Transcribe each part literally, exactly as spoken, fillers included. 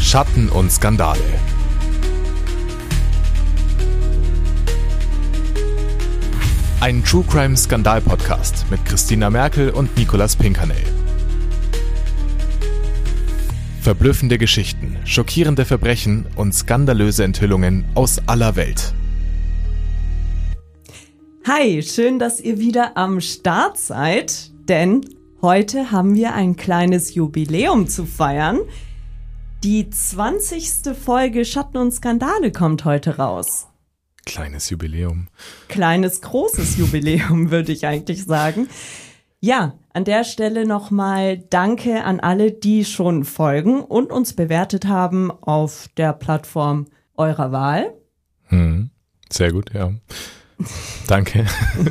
Schatten und Skandale. Ein True Crime Skandal Podcast mit Christina Merkel und Nicolas Pinkernel. Verblüffende Geschichten, schockierende Verbrechen und skandalöse Enthüllungen aus aller Welt. Hi, schön, dass ihr wieder am Start seid, denn heute haben wir ein kleines Jubiläum zu feiern. Die zwanzigste Folge Schatten und Skandale kommt heute raus. Kleines Jubiläum. Kleines, großes Jubiläum, würde ich eigentlich sagen. Ja, an der Stelle nochmal Danke an alle, die schon folgen und uns bewertet haben auf der Plattform eurer Wahl. Hm, sehr gut, ja. Danke.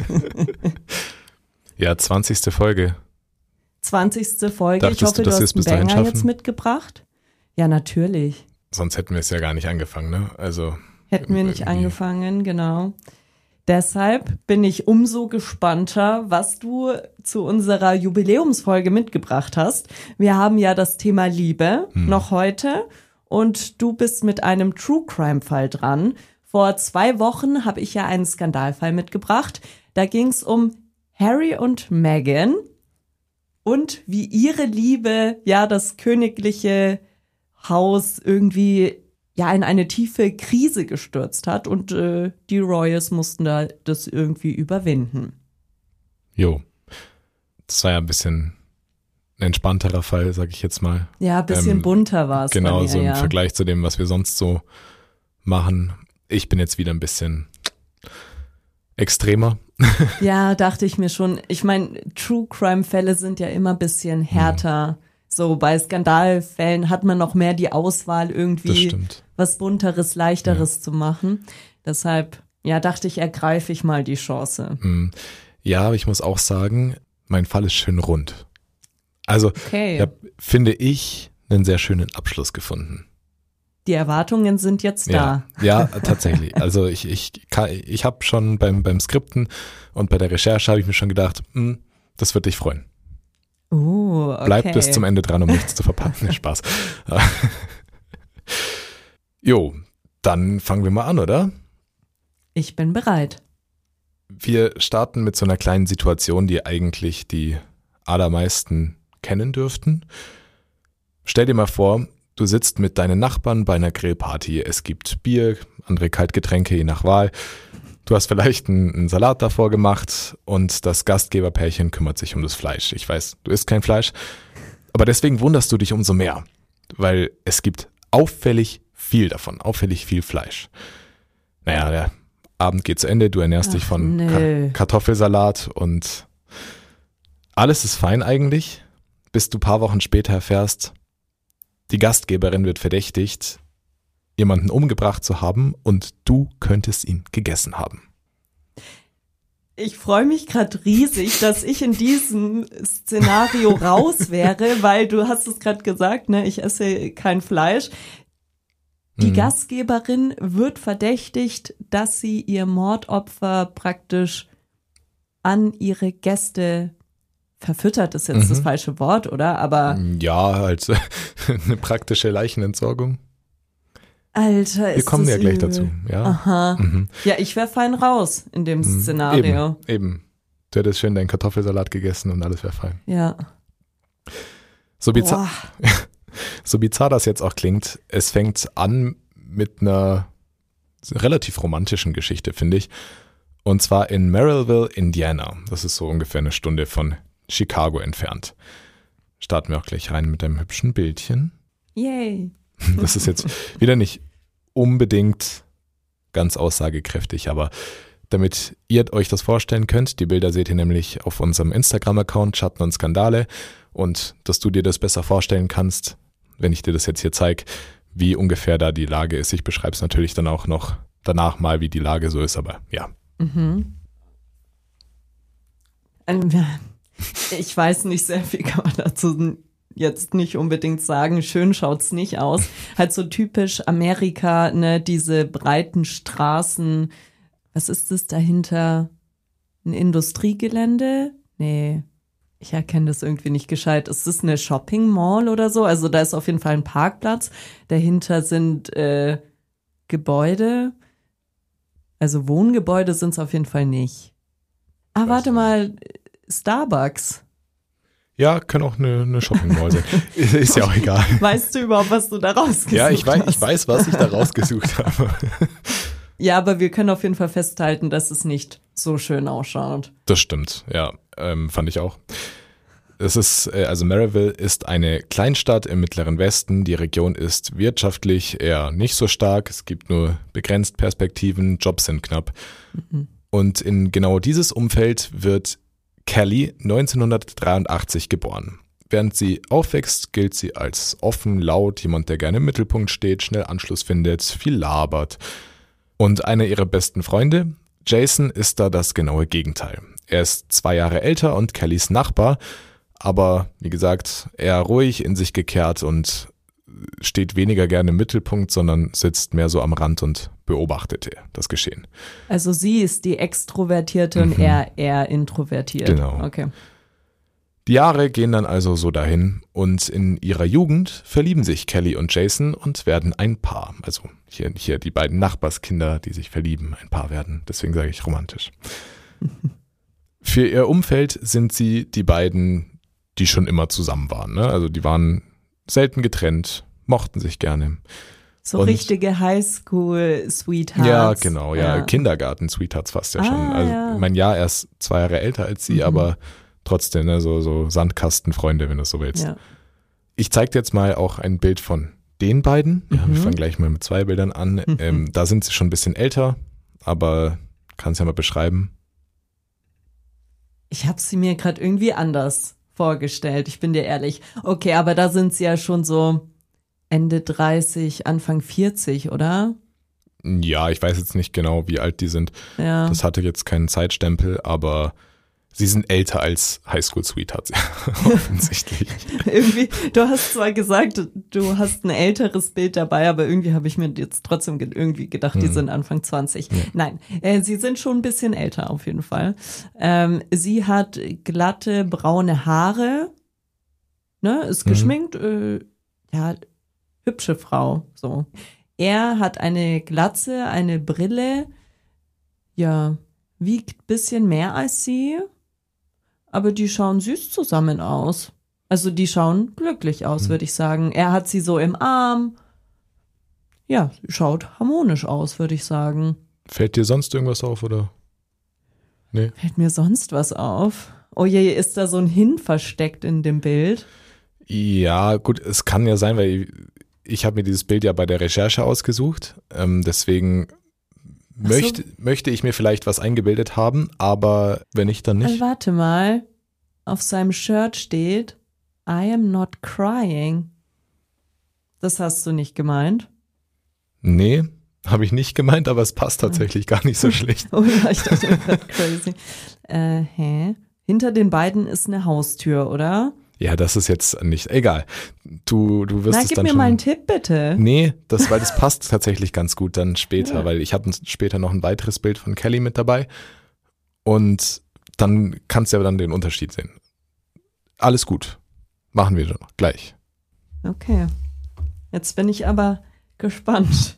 Ja, zwanzigste Folge. zwanzigste Folge. Dachtest ich hoffe, du, du hast einen Banger schaffen? jetzt mitgebracht. Ja, natürlich. Sonst hätten wir es ja gar nicht angefangen, ne? Also Hätten wir nicht irgendwie. angefangen, genau. Deshalb bin ich umso gespannter, was du zu unserer Jubiläumsfolge mitgebracht hast. Wir haben ja das Thema Liebe hm. noch heute und du bist mit einem True Crime Fall dran. Vor zwei Wochen habe ich ja einen Skandalfall mitgebracht. Da ging es um Harry und Meghan und wie ihre Liebe ja das königliche Haus irgendwie ja in eine tiefe Krise gestürzt hat und äh, die Royals mussten da das irgendwie überwinden. Jo, das war ja ein bisschen ein entspannterer Fall, sag ich jetzt mal. Ja, ein bisschen ähm, bunter war es. Genau, bei mir, so im ja. Vergleich zu dem, was wir sonst so machen. Ich bin jetzt wieder ein bisschen extremer. Ja, dachte ich mir schon. Ich meine, True Crime Fälle sind ja immer ein bisschen härter. Mhm. So bei Skandalfällen hat man noch mehr die Auswahl, irgendwie was Bunteres, Leichteres ja. zu machen. Deshalb, ja, dachte ich, ergreife ich mal die Chance. Ja, aber ich muss auch sagen, mein Fall ist schön rund. Also, okay. ja, finde ich, einen sehr schönen Abschluss gefunden. Die Erwartungen sind jetzt da. Ja, ja tatsächlich. Also ich, ich, ich habe schon beim, beim Skripten und bei der Recherche habe ich mir schon gedacht, mh, das wird dich freuen. Uh, okay. Bleib bis zum Ende dran, um nichts zu verpassen. Spaß. Jo, dann fangen wir mal an, oder? Ich bin bereit. Wir starten mit so einer kleinen Situation, die eigentlich die allermeisten kennen dürften. Stell dir mal vor, du sitzt mit deinen Nachbarn bei einer Grillparty. Es gibt Bier, andere Kaltgetränke, je nach Wahl. Du hast vielleicht einen, einen Salat davor gemacht und das Gastgeberpärchen kümmert sich um das Fleisch. Ich weiß, du isst kein Fleisch, aber deswegen wunderst du dich umso mehr, weil es gibt auffällig viel davon, auffällig viel Fleisch. Naja, der Abend geht zu Ende, du ernährst Ach, dich von Ka- Kartoffelsalat und alles ist fein eigentlich, bis du ein paar Wochen später erfährst, die Gastgeberin wird verdächtigt, jemanden umgebracht zu haben und du könntest ihn gegessen haben. Ich freue mich gerade riesig, dass ich in diesem Szenario raus wäre, weil du hast es gerade gesagt, ne, ich esse kein Fleisch. Die mhm. Gastgeberin wird verdächtigt, dass sie ihr Mordopfer praktisch an ihre Gäste verfüttert, ist jetzt mhm. das falsche Wort, oder? Aber ja, halt eine praktische Leichenentsorgung. Alter, ist Wir kommen das ja gleich übel. dazu. Ja, Aha. Mhm. Ja, ich wäre fein raus in dem mhm. Szenario. Eben, eben. Du hättest schön deinen Kartoffelsalat gegessen und alles wäre fein. Ja. So bizarr, so bizarr das jetzt auch klingt, es fängt an mit einer relativ romantischen Geschichte, finde ich. Und zwar in Merrillville, Indiana. Das ist so ungefähr eine Stunde von Chicago entfernt. Starten wir auch gleich rein mit einem hübschen Bildchen. Yay. Das ist jetzt wieder nicht unbedingt ganz aussagekräftig, aber damit ihr euch das vorstellen könnt, die Bilder seht ihr nämlich auf unserem Instagram-Account Schatten und Skandale und dass du dir das besser vorstellen kannst, wenn ich dir das jetzt hier zeige, wie ungefähr da die Lage ist. Ich beschreibe es natürlich dann auch noch danach mal, wie die Lage so ist, aber ja. Mhm. Ich weiß nicht, sehr viel kann man dazu jetzt nicht unbedingt sagen, schön schaut's nicht aus. Halt so typisch Amerika, ne, diese breiten Straßen. Was ist das dahinter? Ein Industriegelände? Nee. Ich erkenne das irgendwie nicht gescheit. Ist das eine Shopping Mall oder so? Also da ist auf jeden Fall ein Parkplatz. Dahinter sind äh, Gebäude. Also Wohngebäude sind es auf jeden Fall nicht. Ah, Weiß warte nicht. mal. Starbucks. Ja, kann auch eine, eine Shopping Mall sein. Ist ja auch egal. Weißt du überhaupt, was du da rausgesucht Ja, ich weiß, hast? ich weiß, was ich da rausgesucht habe. Ja, aber wir können auf jeden Fall festhalten, dass es nicht so schön ausschaut. Das stimmt, ja, ähm, fand ich auch. Es ist, äh, also Maryville ist eine Kleinstadt im Mittleren Westen. Die Region ist wirtschaftlich eher nicht so stark. Es gibt nur begrenzt Perspektiven, Jobs sind knapp. Mhm. Und in genau dieses Umfeld wird Kelly neunzehnhundertdreiundachtzig geboren. Während sie aufwächst, gilt sie als offen, laut, jemand, der gerne im Mittelpunkt steht, schnell Anschluss findet, viel labert. Und einer ihrer besten Freunde, Jason, ist da das genaue Gegenteil. Er ist zwei Jahre älter und Kellys Nachbar, aber wie gesagt, eher ruhig, in sich gekehrt und steht weniger gerne im Mittelpunkt, sondern sitzt mehr so am Rand und beobachtet das Geschehen. Also sie ist die Extrovertierte Mhm. und er eher introvertiert. Genau. Okay. Die Jahre gehen dann also so dahin und in ihrer Jugend verlieben sich Kelly und Jason und werden ein Paar. Also hier, hier die beiden Nachbarskinder, die sich verlieben, ein Paar werden. Deswegen sage ich romantisch. Für ihr Umfeld sind sie die beiden, die schon immer zusammen waren. Ne? Also die waren selten getrennt, mochten sich gerne. So Und- richtige Highschool-Sweethearts. Ja, genau, ja, Ja. Kindergarten-Sweethearts fast ja Ah, schon. Also ja. mein Jahr, er ist zwei Jahre älter als sie, Mhm. aber trotzdem, ne, so, so Sandkastenfreunde, wenn du es so willst. Ja. Ich zeige dir jetzt mal auch ein Bild von den beiden. Ja, Mhm. wir fangen gleich mal mit zwei Bildern an. Mhm. Ähm, da sind sie schon ein bisschen älter, aber kannst ja mal beschreiben. Ich habe sie mir gerade irgendwie anders vorgestellt, ich bin dir ehrlich. Okay, aber da sind sie ja schon so Ende dreißig, Anfang vierzig, oder? Ja, ich weiß jetzt nicht genau, wie alt die sind. Ja. Das hatte jetzt keinen Zeitstempel, aber sie sind älter als Highschool-Sweethearts, offensichtlich. Irgendwie, du hast zwar gesagt, du hast ein älteres Bild dabei, aber irgendwie habe ich mir jetzt trotzdem ge- irgendwie gedacht, die Hm. sind Anfang zwanzig. Ja. Nein, äh, sie sind schon ein bisschen älter auf jeden Fall. Ähm, sie hat glatte, braune Haare, ne, ist Mhm. geschminkt, äh, ja, hübsche Frau, so. Er hat eine Glatze, eine Brille, ja, wiegt ein bisschen mehr als sie, aber die schauen süß zusammen aus. Also die schauen glücklich aus, Mhm. würde ich sagen. Er hat sie so im Arm. Ja, schaut harmonisch aus, würde ich sagen. Fällt dir sonst irgendwas auf, oder? Nee. Fällt mir sonst was auf? Oh je, ist da so ein Hin versteckt in dem Bild? Ja, gut, es kann ja sein, weil ich habe mir dieses Bild ja bei der Recherche ausgesucht. Ähm, deswegen Ach so. möchte, möchte ich mir vielleicht was eingebildet haben, aber wenn nicht, dann Also nicht. warte mal. Auf seinem Shirt steht, I am not crying. Das hast du nicht gemeint? Nee, habe ich nicht gemeint, aber es passt tatsächlich gar nicht so schlecht. Oh ja, ich dachte, das wird crazy. Äh, hä? Hinter den beiden ist eine Haustür, oder? Ja, das ist jetzt nicht, egal. Du, du wirst Na, es gib dann mir schon. mal einen Tipp, bitte. Nee, das, weil das passt tatsächlich ganz gut dann später, Ja. weil ich habe später noch ein weiteres Bild von Kelly mit dabei und dann kannst du ja dann den Unterschied sehen. Alles gut. Machen wir doch gleich. Okay. Jetzt bin ich aber gespannt.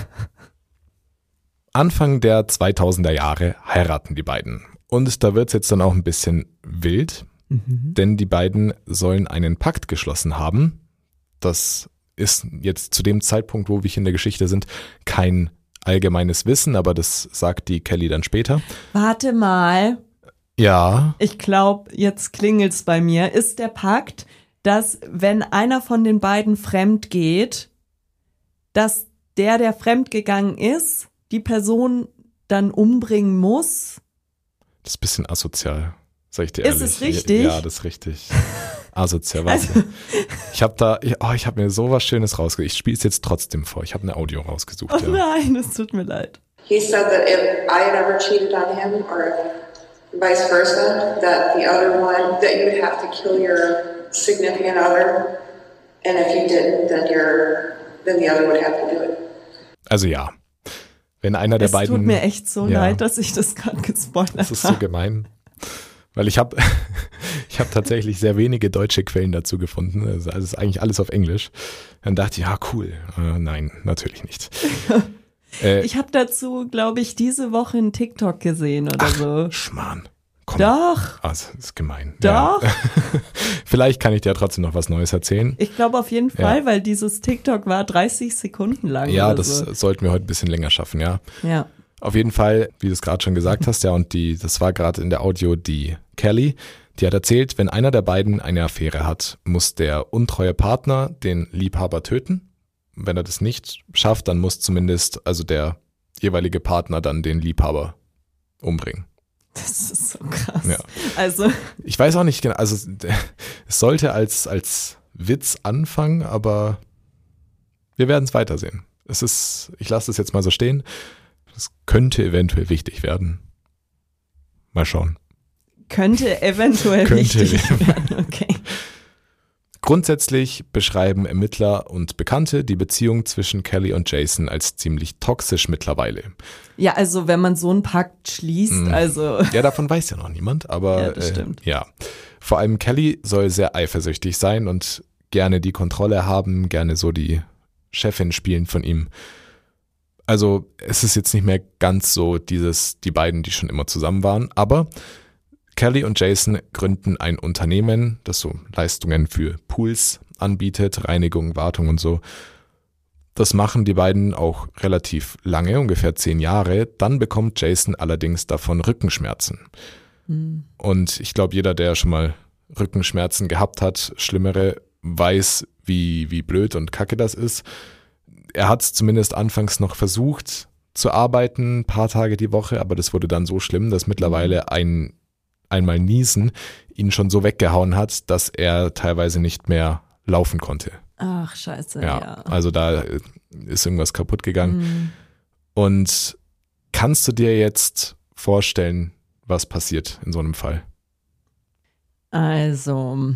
Anfang der zweitausender Jahre heiraten die beiden. Und da wird es jetzt dann auch ein bisschen wild, Mhm. denn die beiden sollen einen Pakt geschlossen haben. Das ist jetzt zu dem Zeitpunkt, wo wir hier in der Geschichte sind, kein allgemeines Wissen, aber das sagt die Kelly dann später. Warte mal. Ja, Ich glaube, jetzt klingelt's bei mir. Ist der Pakt, dass wenn einer von den beiden fremd geht, dass der, der fremd gegangen ist, die Person dann umbringen muss? das ist ein bisschen asozial, sag ich dir Ist ehrlich. es richtig? Ja, das ist richtig. Asozial, warte. Also- Ich habe da, ich, oh, ich habe mir so was Schönes rausgesucht. Ich spiele es jetzt trotzdem vor. Ich habe eine Audio rausgesucht. Oh Ja. nein, es tut mir leid. He said that if I had ever cheated on him or if vice versa, that the other one, that you would have to kill your significant other. And if you didn't, then your, then the other would have to do it. Also ja, wenn einer der Es beiden... tut mir echt so ja. leid, dass ich das gerade gespoilert Das ist so habe. gemein. Weil ich habe Ich habe tatsächlich sehr wenige deutsche Quellen dazu gefunden. Also es ist eigentlich alles auf Englisch. Dann dachte ich, ja cool. Äh, nein, natürlich nicht. äh, ich habe dazu, glaube ich, diese Woche einen TikTok gesehen oder ach, so. Schmarrn. Komm. Doch. Also, das ist gemein. Doch. Ja. Vielleicht kann ich dir trotzdem noch was Neues erzählen. Ich glaube auf jeden Fall, ja. weil dieses TikTok war dreißig Sekunden lang. Ja, oder das so. sollten wir heute ein bisschen länger schaffen, ja. Ja. Auf jeden Fall, wie du es gerade schon gesagt hast, ja, und die, das war gerade in der Audio die Kelly, die hat erzählt, wenn einer der beiden eine Affäre hat, muss der untreue Partner den Liebhaber töten. Wenn er das nicht schafft, dann muss zumindest also der jeweilige Partner dann den Liebhaber umbringen. Das ist so krass. Ja. Also ich weiß auch nicht genau, also es sollte als, als Witz anfangen, aber wir werden es weitersehen. Es ist, ich lasse das jetzt mal so stehen. Es könnte eventuell wichtig werden. Mal schauen. Könnte eventuell Könnte wichtig werden, okay. Grundsätzlich beschreiben Ermittler und Bekannte die Beziehung zwischen Kelly und Jason als ziemlich toxisch mittlerweile. Ja, also wenn man so einen Pakt schließt, Mhm. also Ja, davon weiß ja noch niemand, aber Ja, das stimmt. Äh, ja. Vor allem Kelly soll sehr eifersüchtig sein und gerne die Kontrolle haben, gerne so die Chefin spielen von ihm. Also es ist jetzt nicht mehr ganz so dieses, die beiden, die schon immer zusammen waren, aber Kelly und Jason gründen ein Unternehmen, das so Leistungen für Pools anbietet, Reinigung, Wartung und so. Das machen die beiden auch relativ lange, ungefähr zehn Jahre. Dann bekommt Jason allerdings davon Rückenschmerzen. hm. Und ich glaube, jeder, der schon mal Rückenschmerzen gehabt hat, schlimmere, weiß, wie, wie blöd und kacke das ist. Er hat es zumindest anfangs noch versucht zu arbeiten, ein paar Tage die Woche, aber das wurde dann so schlimm, dass mittlerweile ein einmal Niesen ihn schon so weggehauen hat, dass er teilweise nicht mehr laufen konnte. Ach, scheiße, Ja, ja. also da ist irgendwas kaputt gegangen. Hm. Und kannst du dir jetzt vorstellen, was passiert in so einem Fall? Also,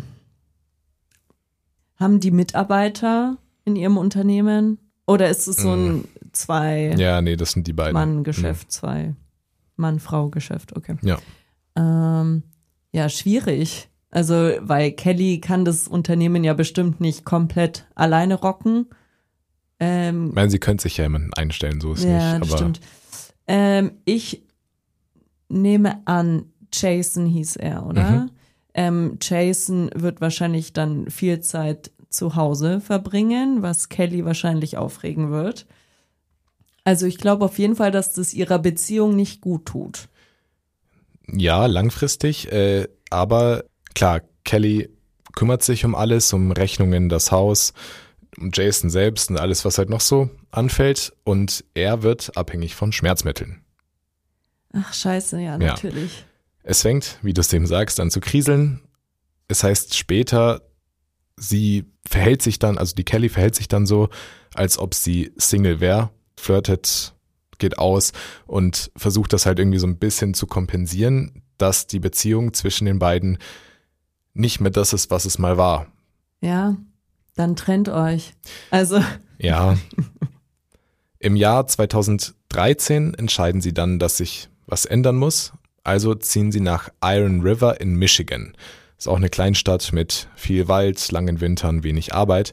haben die Mitarbeiter in ihrem Unternehmen oder ist es so ein zwei Ja, nee, das sind die beiden. Mann-Geschäft, zwei Mann-Frau-Geschäft, okay. Ja. Ähm, ja, schwierig. Also, weil Kelly kann das Unternehmen ja bestimmt nicht komplett alleine rocken. Ähm, Ich meine, sie könnte sich ja jemanden einstellen, so ist ja, nicht. das Aber stimmt. Ähm, ich nehme an, Jason hieß er, oder? Mhm. Ähm, Jason wird wahrscheinlich dann viel Zeit zu Hause verbringen, was Kelly wahrscheinlich aufregen wird. Also ich glaube auf jeden Fall, dass das ihrer Beziehung nicht gut tut. ja, langfristig. Äh, aber klar, Kelly kümmert sich um alles, um Rechnungen, das Haus, um Jason selbst und alles, was halt noch so anfällt. Und er wird abhängig von Schmerzmitteln. Ach scheiße, ja, Ja. natürlich. Es fängt, wie du es dem sagst, an zu kriseln. Es heißt später, sie verhält sich dann, also die Kelly verhält sich dann so, als ob sie Single wäre, flirtet, geht aus und versucht das halt irgendwie so ein bisschen zu kompensieren, dass die Beziehung zwischen den beiden nicht mehr das ist, was es mal war. Ja, dann trennt euch. Also, Ja. Im Jahr zweitausenddreizehn entscheiden sie dann, dass sich was ändern muss. Also ziehen sie nach Iron River in Michigan. Ist auch eine Kleinstadt mit viel Wald, langen Wintern, wenig Arbeit.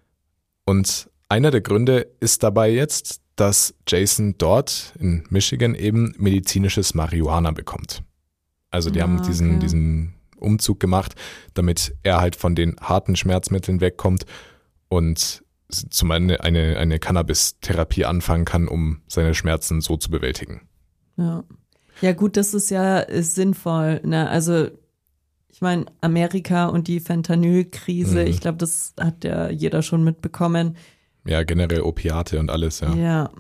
Und einer der Gründe ist dabei jetzt, dass Jason dort in Michigan eben medizinisches Marihuana bekommt. Also die Ah, haben diesen, okay. diesen Umzug gemacht, damit er halt von den harten Schmerzmitteln wegkommt und zum eine, eine, eine Cannabis-Therapie anfangen kann, um seine Schmerzen so zu bewältigen. ja. Ja gut, das ist ja ist sinnvoll. Ne? Also ich meine, Amerika und die Fentanyl-Krise, Mhm. ich glaube, das hat ja jeder schon mitbekommen. Ja, generell Opiate und alles, ja. Ja.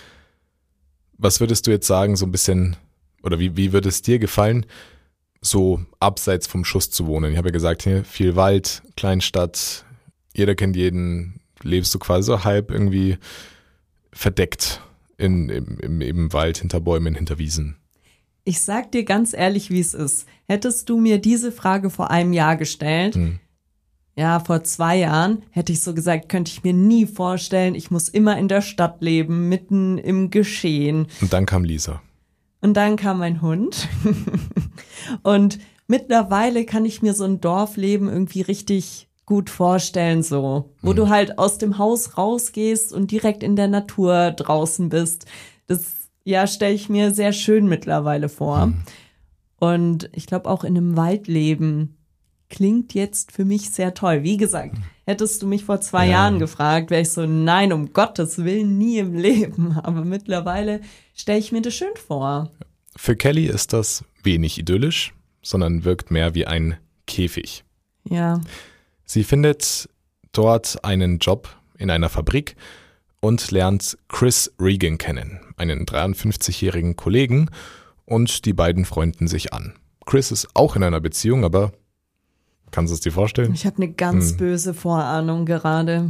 Was würdest du jetzt sagen, so ein bisschen, oder wie, wie würde es dir gefallen, so abseits vom Schuss zu wohnen? Ich habe ja gesagt, hier viel Wald, Kleinstadt, jeder kennt jeden, lebst du quasi so halb irgendwie verdeckt in, im, im, im Wald, hinter Bäumen, hinter Wiesen. Ich sag dir ganz ehrlich, wie es ist. Hättest du mir diese Frage vor einem Jahr gestellt, Hm. ja, vor zwei Jahren, hätte ich so gesagt, könnte ich mir nie vorstellen, ich muss immer in der Stadt leben, mitten im Geschehen. Und dann kam Lisa. Und dann kam mein Hund. Und mittlerweile kann ich mir so ein Dorfleben irgendwie richtig gut vorstellen, so, wo mhm. du halt aus dem Haus rausgehst und direkt in der Natur draußen bist. Das, ja, stelle ich mir sehr schön mittlerweile vor. Mhm. Und ich glaube auch in einem Waldleben klingt jetzt für mich sehr toll. Wie gesagt, hättest du mich vor zwei ja. Jahren gefragt, wäre ich so, nein, um Gottes Willen, nie im Leben. Aber mittlerweile stelle ich mir das schön vor. Für Kelly ist das wenig idyllisch, sondern wirkt mehr wie ein Käfig. Ja. Sie findet dort einen Job in einer Fabrik und lernt Chris Regan kennen, einen dreiundfünfzigjährigen Kollegen, und die beiden freunden sich an. Chris ist auch in einer Beziehung, aber kannst du es dir vorstellen? Ich habe eine ganz hm. böse Vorahnung gerade.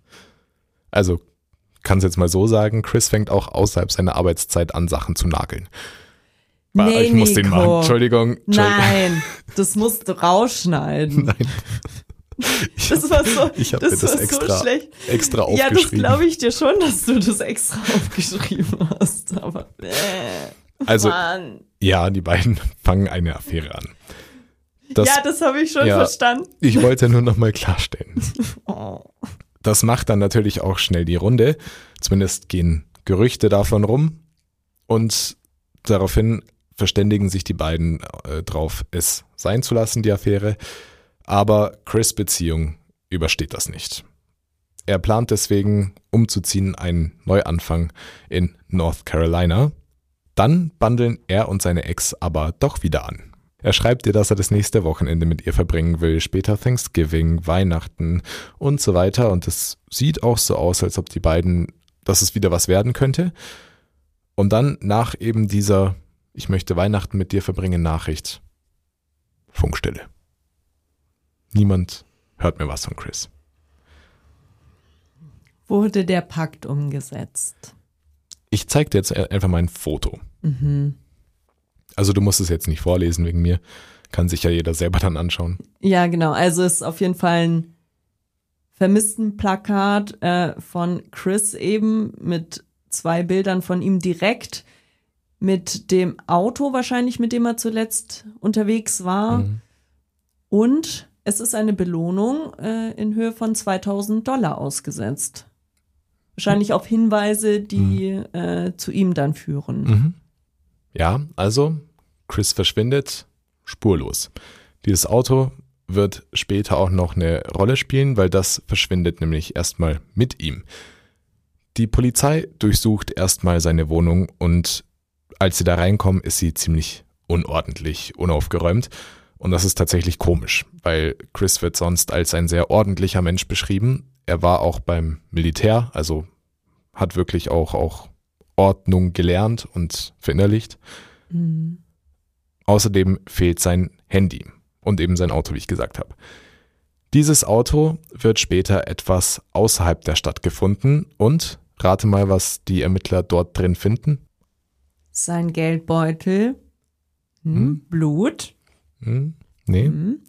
Also, kannst jetzt mal so sagen, Chris fängt auch außerhalb seiner Arbeitszeit an, Sachen zu nageln. Nee, ich muss Nico. den machen, Entschuldigung. Entschuldigung. Nein, das musst du rausschneiden. Nein. Ich das war so, ich hab das, mir das war extra, so schlecht. extra aufgeschrieben. Ja, das glaube ich dir schon, dass du das extra aufgeschrieben hast. Aber äh, also, Mann. Ja, die beiden fangen eine Affäre an. Das, ja, das habe ich schon ja, verstanden. Ich wollte nur noch mal klarstellen. Oh. Das macht dann natürlich auch schnell die Runde. Zumindest gehen Gerüchte davon rum. Und daraufhin verständigen sich die beiden äh, drauf, es sein zu lassen, die Affäre. Aber Chris' Beziehung übersteht das nicht. Er plant deswegen, umzuziehen, einen Neuanfang in North Carolina. Dann bandeln er und seine Ex aber doch wieder an. Er schreibt ihr, dass er das nächste Wochenende mit ihr verbringen will, später Thanksgiving, Weihnachten und so weiter. Und es sieht auch so aus, als ob die beiden, dass es wieder was werden könnte. Und dann nach eben dieser Ich möchte Weihnachten mit dir verbringen Nachricht, Funkstille. Niemand hört mehr was von Chris. Wurde der Pakt umgesetzt? Ich zeige dir jetzt einfach mal ein Foto. Mhm. Also du musst es jetzt nicht vorlesen wegen mir. Kann sich ja jeder selber dann anschauen. Ja, genau. Also es ist auf jeden Fall ein Vermisstenplakat äh, von Chris eben mit zwei Bildern von ihm direkt mit dem Auto wahrscheinlich, mit dem er zuletzt unterwegs war. Mhm. Und es ist eine Belohnung äh, in Höhe von zweitausend Dollar ausgesetzt. Wahrscheinlich auf Hinweise, die mhm. äh, zu ihm dann führen. Mhm. Ja, also Chris verschwindet spurlos. Dieses Auto wird später auch noch eine Rolle spielen, weil das verschwindet nämlich erstmal mit ihm. Die Polizei durchsucht erstmal seine Wohnung und als sie da reinkommen, ist sie ziemlich unordentlich, unaufgeräumt. Und das ist tatsächlich komisch, weil Chris wird sonst als ein sehr ordentlicher Mensch beschrieben. Er war auch beim Militär, also hat wirklich auch, auch Ordnung gelernt und verinnerlicht. Mhm. Außerdem fehlt sein Handy und eben sein Auto, wie ich gesagt habe. Dieses Auto wird später etwas außerhalb der Stadt gefunden und rate mal, was die Ermittler dort drin finden. Sein Geldbeutel, hm, hm? Blut. Hm, nee. Hm.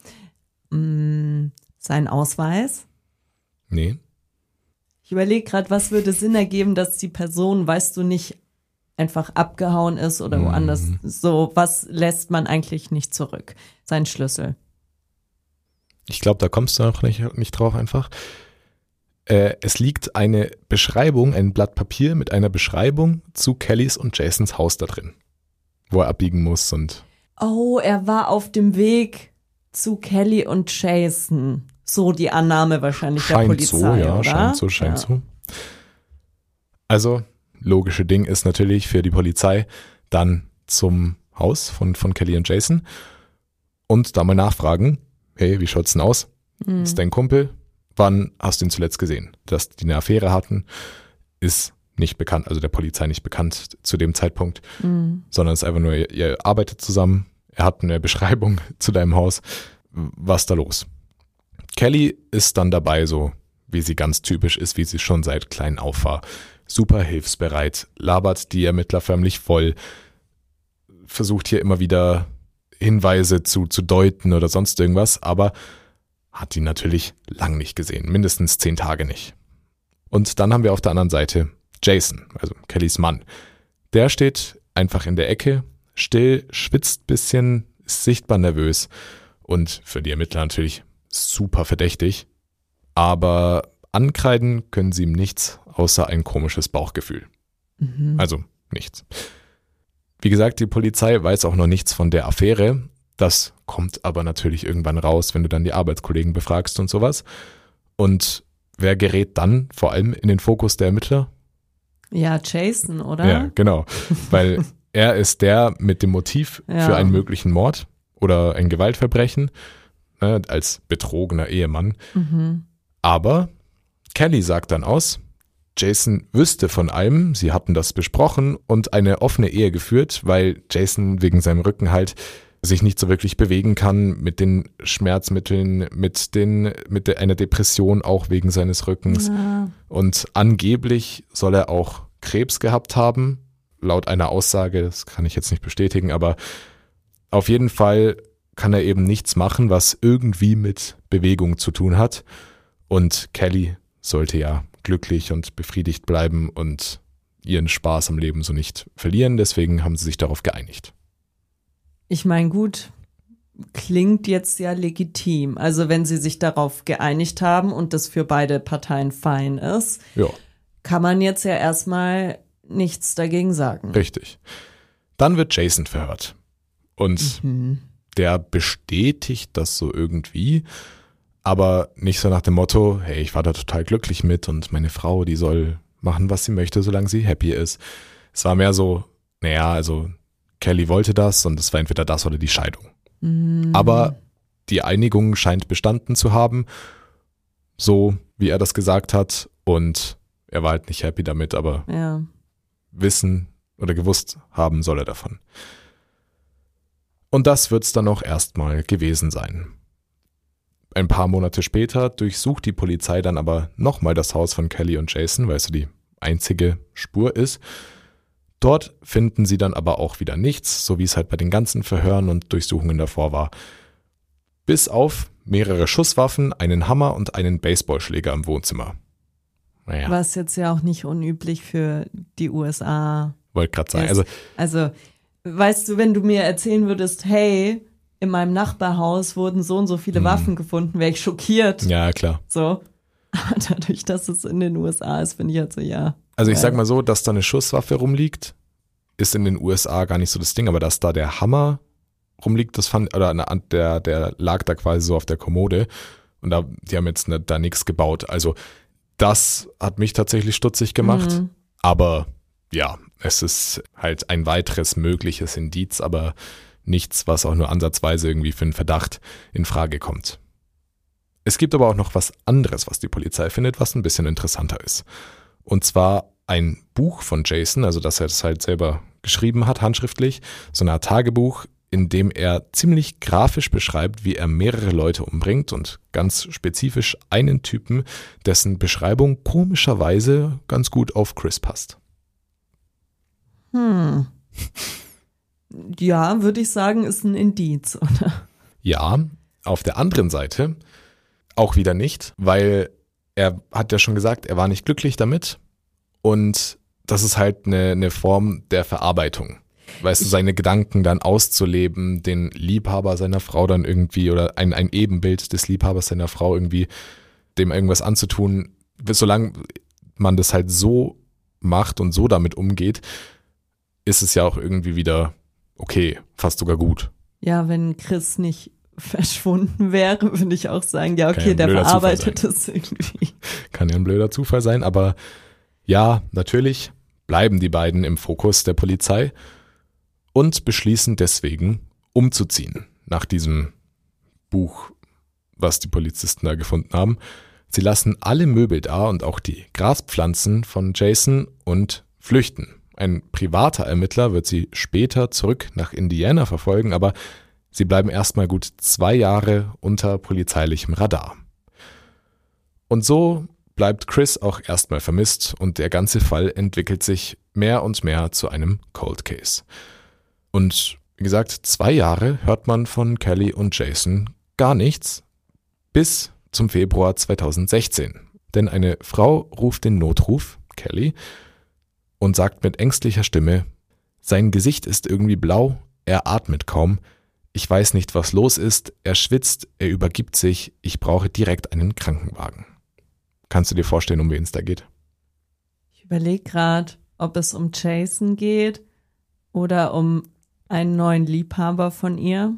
Hm, sein Ausweis. Nee. Ich überlege gerade, was würde Sinn ergeben, dass die Person, weißt du, nicht einfach abgehauen ist oder woanders. Hm. So, was lässt man eigentlich nicht zurück? Sein Schlüssel. Ich glaube, da kommst du noch nicht, nicht drauf einfach. Äh, es liegt eine Beschreibung, ein Blatt Papier mit einer Beschreibung zu Kellys und Jasons Haus da drin, wo er abbiegen muss und oh, er war auf dem Weg zu Kelly und Jason. So die Annahme wahrscheinlich scheint der Polizei, so, ja, oder? Scheint so, scheint ja. so. Also, logische Ding ist natürlich für die Polizei dann zum Haus von, von Kelly und Jason und da mal nachfragen, hey, wie schaut's denn aus? Mhm. Ist dein Kumpel? Wann hast du ihn zuletzt gesehen? Dass die eine Affäre hatten, ist nicht bekannt, also der Polizei nicht bekannt zu dem Zeitpunkt, mhm. sondern es ist einfach nur, ihr, ihr arbeitet zusammen, er hat eine Beschreibung zu deinem Haus, was ist da los? Kelly ist dann dabei, so wie sie ganz typisch ist, wie sie schon seit klein auf war. Super hilfsbereit, labert die Ermittler förmlich voll, versucht hier immer wieder Hinweise zu, zu deuten oder sonst irgendwas, aber hat ihn natürlich lang nicht gesehen, mindestens zehn Tage nicht. Und dann haben wir auf der anderen Seite Jason, also Kellys Mann. Der steht einfach in der Ecke, still, schwitzt ein bisschen, ist sichtbar nervös und für die Ermittler natürlich super verdächtig. Aber ankreiden können sie ihm nichts, außer ein komisches Bauchgefühl. Mhm. Also nichts. Wie gesagt, die Polizei weiß auch noch nichts von der Affäre. Das kommt aber natürlich irgendwann raus, wenn du dann die Arbeitskollegen befragst und sowas. Und wer gerät dann vor allem in den Fokus der Ermittler? Ja, Jason, oder? Ja, genau. Weil er ist der mit dem Motiv ja. für einen möglichen Mord oder ein Gewaltverbrechen, ne, als betrogener Ehemann. Mhm. Aber Kelly sagt dann aus, Jason wüsste von allem, sie hatten das besprochen und eine offene Ehe geführt, weil Jason wegen seinem Rücken halt sich nicht so wirklich bewegen kann mit den Schmerzmitteln, mit den mit der, einer Depression auch wegen seines Rückens. Ja. Und angeblich soll er auch Krebs gehabt haben, laut einer Aussage, das kann ich jetzt nicht bestätigen, aber auf jeden Fall kann er eben nichts machen, was irgendwie mit Bewegung zu tun hat. Und Kelly sollte ja glücklich und befriedigt bleiben und ihren Spaß am Leben so nicht verlieren. Deswegen haben sie sich darauf geeinigt. Ich meine, gut, klingt jetzt ja legitim. Also wenn sie sich darauf geeinigt haben und das für beide Parteien fein ist, ja. kann man jetzt ja erstmal nichts dagegen sagen. Richtig. Dann wird Jason verhört. Und mhm. der bestätigt das so irgendwie, aber nicht so nach dem Motto, hey, ich war da total glücklich mit und meine Frau, die soll machen, was sie möchte, solange sie happy ist. Es war mehr so, naja, also Kelly wollte das und es war entweder das oder die Scheidung. Mhm. Aber die Einigung scheint bestanden zu haben, so wie er das gesagt hat, und er war halt nicht happy damit, aber ja. wissen oder gewusst haben soll er davon. Und das wird es dann auch erstmal gewesen sein. Ein paar Monate später durchsucht die Polizei dann aber nochmal das Haus von Kelly und Jason, weil es so die einzige Spur ist. Dort finden sie dann aber auch wieder nichts, so wie es halt bei den ganzen Verhören und Durchsuchungen davor war. Bis auf mehrere Schusswaffen, einen Hammer und einen Baseballschläger im Wohnzimmer. Naja. Was jetzt ja auch nicht unüblich für die U S A Wollte gerade sagen. ist. Also, also, weißt du, wenn du mir erzählen würdest, hey, in meinem Nachbarhaus wurden so und so viele hm. Waffen gefunden, wäre ich schockiert. Ja, klar. So. Aber dadurch, dass es in den U S A ist, finde ich halt so, ja. Also ich sag mal so, dass da eine Schusswaffe rumliegt, ist in den U S A gar nicht so das Ding, aber dass da der Hammer rumliegt, das fand, oder der, der lag da quasi so auf der Kommode und da, die haben jetzt ne, da nichts gebaut. Also das hat mich tatsächlich stutzig gemacht, mhm. aber ja, es ist halt ein weiteres mögliches Indiz, aber nichts, was auch nur ansatzweise irgendwie für einen Verdacht in Frage kommt. Es gibt aber auch noch was anderes, was die Polizei findet, was ein bisschen interessanter ist. Und zwar ein Buch von Jason, also dass er das halt selber geschrieben hat, handschriftlich, so eine Art Tagebuch, in dem er ziemlich grafisch beschreibt, wie er mehrere Leute umbringt und ganz spezifisch einen Typen, dessen Beschreibung komischerweise ganz gut auf Chris passt. Hm. Ja, würde ich sagen, ist ein Indiz, oder? Ja, auf der anderen Seite auch wieder nicht, weil er hat ja schon gesagt, er war nicht glücklich damit und das ist halt eine, eine Form der Verarbeitung. Weißt du, seine Gedanken dann auszuleben, den Liebhaber seiner Frau dann irgendwie oder ein, ein Ebenbild des Liebhabers seiner Frau irgendwie, dem irgendwas anzutun, solange man das halt so macht und so damit umgeht, ist es ja auch irgendwie wieder okay, fast sogar gut. Ja, wenn Chris nicht verschwunden wäre, würde ich auch sagen, ja okay, ja der verarbeitet es irgendwie. Kann ja ein blöder Zufall sein, aber ja, natürlich bleiben die beiden im Fokus der Polizei und beschließen deswegen umzuziehen nach diesem Buch, was die Polizisten da gefunden haben. Sie lassen alle Möbel da und auch die Graspflanzen von Jason und flüchten. Ein privater Ermittler wird sie später zurück nach Indiana verfolgen, aber sie bleiben erstmal gut zwei Jahre unter polizeilichem Radar. Und so bleibt Chris auch erstmal vermisst und der ganze Fall entwickelt sich mehr und mehr zu einem Cold Case. Und wie gesagt, zwei Jahre hört man von Kelly und Jason gar nichts, bis zum Februar zweitausendsechzehn. Denn eine Frau ruft den Notruf, Kelly, und sagt mit ängstlicher Stimme, sein Gesicht ist irgendwie blau, er atmet kaum, ich weiß nicht, was los ist, er schwitzt, er übergibt sich, ich brauche direkt einen Krankenwagen. Kannst du dir vorstellen, um wen es da geht? Ich überlege gerade, ob es um Jason geht oder um einen neuen Liebhaber von ihr.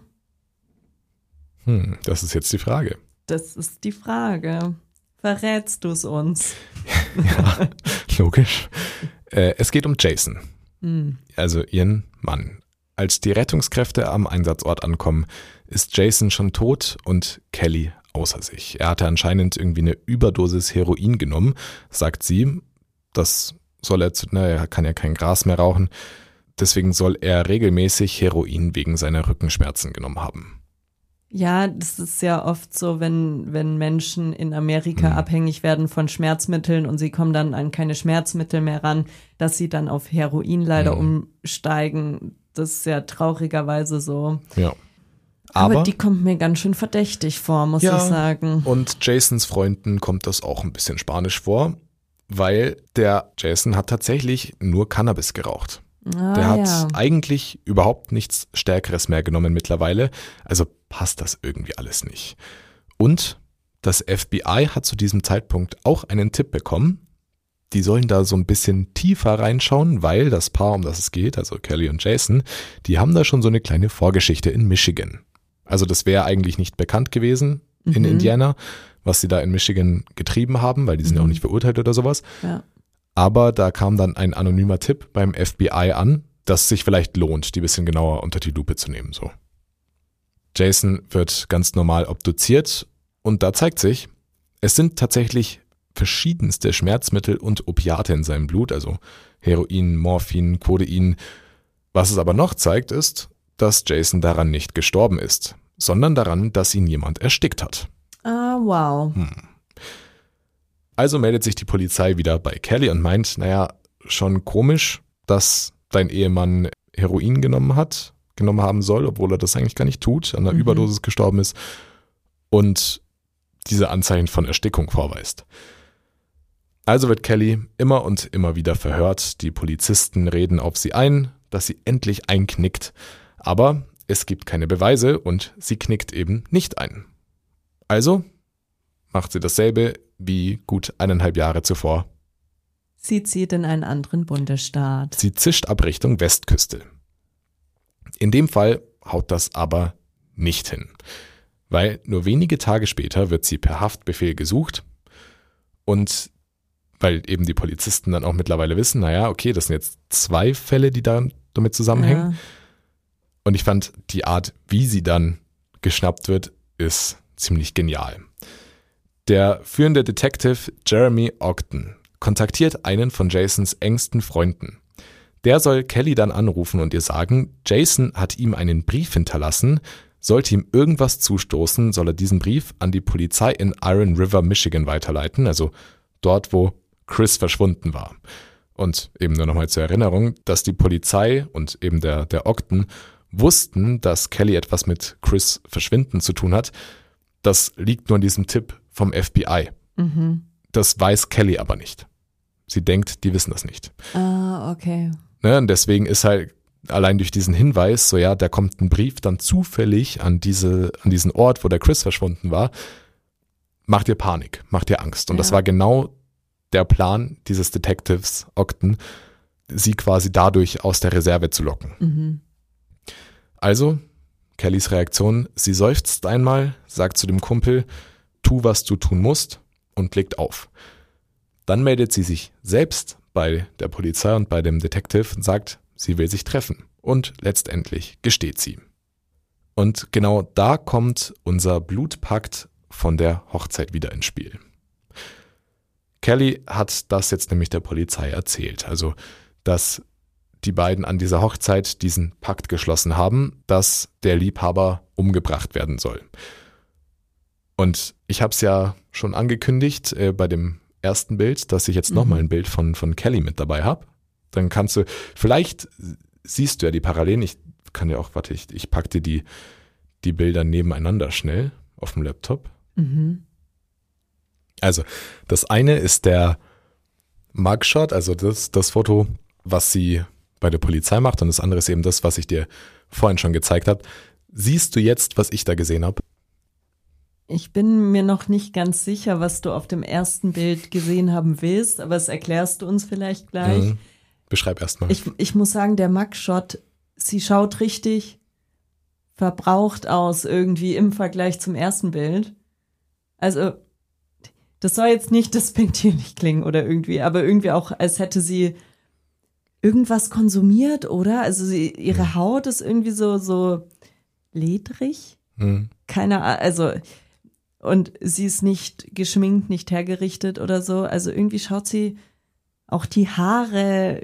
Hm, das ist jetzt die Frage. Das ist die Frage. Verrätst du es uns? Ja, logisch. Äh, es geht um Jason, Hm. also ihren Mann. Als die Rettungskräfte am Einsatzort ankommen, ist Jason schon tot und Kelly außer sich. Er hatte anscheinend irgendwie eine Überdosis Heroin genommen, sagt sie. Das soll er, zu, na, er kann ja kein Gras mehr rauchen. Deswegen soll er regelmäßig Heroin wegen seiner Rückenschmerzen genommen haben. Ja, das ist ja oft so, wenn, wenn Menschen in Amerika Mhm. abhängig werden von Schmerzmitteln und sie kommen dann an keine Schmerzmittel mehr ran, dass sie dann auf Heroin leider Mhm. umsteigen. Das ist ja traurigerweise so. Ja. Aber, Aber, die kommt mir ganz schön verdächtig vor, muss Ja. ich sagen. und Jasons Freunden kommt das auch ein bisschen spanisch vor, weil der Jason hat tatsächlich nur Cannabis geraucht. Ah, Der hat ja. eigentlich überhaupt nichts Stärkeres mehr genommen mittlerweile, also passt das irgendwie alles nicht. Und das F B I hat zu diesem Zeitpunkt auch einen Tipp bekommen. Die sollen da so ein bisschen tiefer reinschauen, weil das Paar, um das es geht, also Kelly und Jason, die haben da schon so eine kleine Vorgeschichte in Michigan. Also das wäre eigentlich nicht bekannt gewesen in Mhm. Indiana, was sie da in Michigan getrieben haben, weil die sind ja auch Mhm. nicht verurteilt oder sowas. Ja. Aber da kam dann ein anonymer Tipp beim F B I an, dass es sich vielleicht lohnt, die ein bisschen genauer unter die Lupe zu nehmen. So. Jason wird ganz normal obduziert und da zeigt sich, es sind tatsächlich verschiedenste Schmerzmittel und Opiate in seinem Blut, also Heroin, Morphin, Codein. Was es aber noch zeigt, ist, dass Jason daran nicht gestorben ist, sondern daran, dass ihn jemand erstickt hat. Ah, wow. Also meldet sich die Polizei wieder bei Kelly und meint, naja, schon komisch, dass dein Ehemann Heroin genommen hat, genommen haben soll, obwohl er das eigentlich gar nicht tut, an einer Mhm. Überdosis gestorben ist und diese Anzeichen von Erstickung vorweist. Also wird Kelly immer und immer wieder verhört, die Polizisten reden auf sie ein, dass sie endlich einknickt, aber es gibt keine Beweise und sie knickt eben nicht ein. Also macht sie dasselbe wie gut eineinhalb Jahre zuvor. Sie zieht in einen anderen Bundesstaat. Sie zischt ab Richtung Westküste. In dem Fall haut das aber nicht hin, weil nur wenige Tage später wird sie per Haftbefehl gesucht und weil eben die Polizisten dann auch mittlerweile wissen, naja, okay, das sind jetzt zwei Fälle, die da damit zusammenhängen. Ja. Und ich fand, die Art, wie sie dann geschnappt wird, ist ziemlich genial. Der führende Detective Jeremy Ogden kontaktiert einen von Jasons engsten Freunden. Der soll Kelly dann anrufen und ihr sagen, Jason hat ihm einen Brief hinterlassen, sollte ihm irgendwas zustoßen, soll er diesen Brief an die Polizei in Iron River, Michigan weiterleiten, also dort, wo Chris verschwunden war. Und eben nur nochmal zur Erinnerung, dass die Polizei und eben der, der Ogden wussten, dass Kelly etwas mit Chris Verschwinden zu tun hat. Das liegt nur in diesem Tipp vom F B I. Mhm. Das weiß Kelly aber nicht. Sie denkt, die wissen das nicht. Ah, okay. Ne, und deswegen ist halt allein durch diesen Hinweis, so ja, da kommt ein Brief dann zufällig an diese, an diesen Ort, wo der Chris verschwunden war, macht ihr Panik, macht ihr Angst. Und Ja. das war genau der Plan dieses Detectives Ogden, sie quasi dadurch aus der Reserve zu locken. Mhm. Also, Kellys Reaktion, sie seufzt einmal, sagt zu dem Kumpel, tu, was du tun musst und legt auf. Dann meldet sie sich selbst bei der Polizei und bei dem Detective und sagt, sie will sich treffen. Und letztendlich gesteht sie. Und genau da kommt unser Blutpakt von der Hochzeit wieder ins Spiel. Kelly hat das jetzt nämlich der Polizei erzählt, also dass die beiden an dieser Hochzeit diesen Pakt geschlossen haben, dass der Liebhaber umgebracht werden soll. Und ich habe es ja schon angekündigt äh, bei dem ersten Bild, dass ich jetzt Mhm. nochmal ein Bild von, von Kelly mit dabei habe. Dann kannst du, vielleicht siehst du ja die Parallelen, ich kann ja auch, warte, ich, ich pack dir die, die Bilder nebeneinander schnell auf dem Laptop. Mhm. Also, das eine ist der Mugshot, also das, das Foto, was sie bei der Polizei macht, und das andere ist eben das, was ich dir vorhin schon gezeigt habe. Siehst du jetzt, was ich da gesehen habe? Ich bin mir noch nicht ganz sicher, was du auf dem ersten Bild gesehen haben willst, aber das erklärst du uns vielleicht gleich. Mhm. Beschreib erst mal. Ich, ich muss sagen, der Mugshot, sie schaut richtig verbraucht aus irgendwie im Vergleich zum ersten Bild. Also, das soll jetzt nicht despektierlich klingen oder irgendwie, aber irgendwie auch, als hätte sie irgendwas konsumiert, oder? Also sie, ihre Haut ist irgendwie so, so ledrig. Mhm. Keine Ahnung, also und sie ist nicht geschminkt, nicht hergerichtet oder so. Also irgendwie schaut sie, auch die Haare,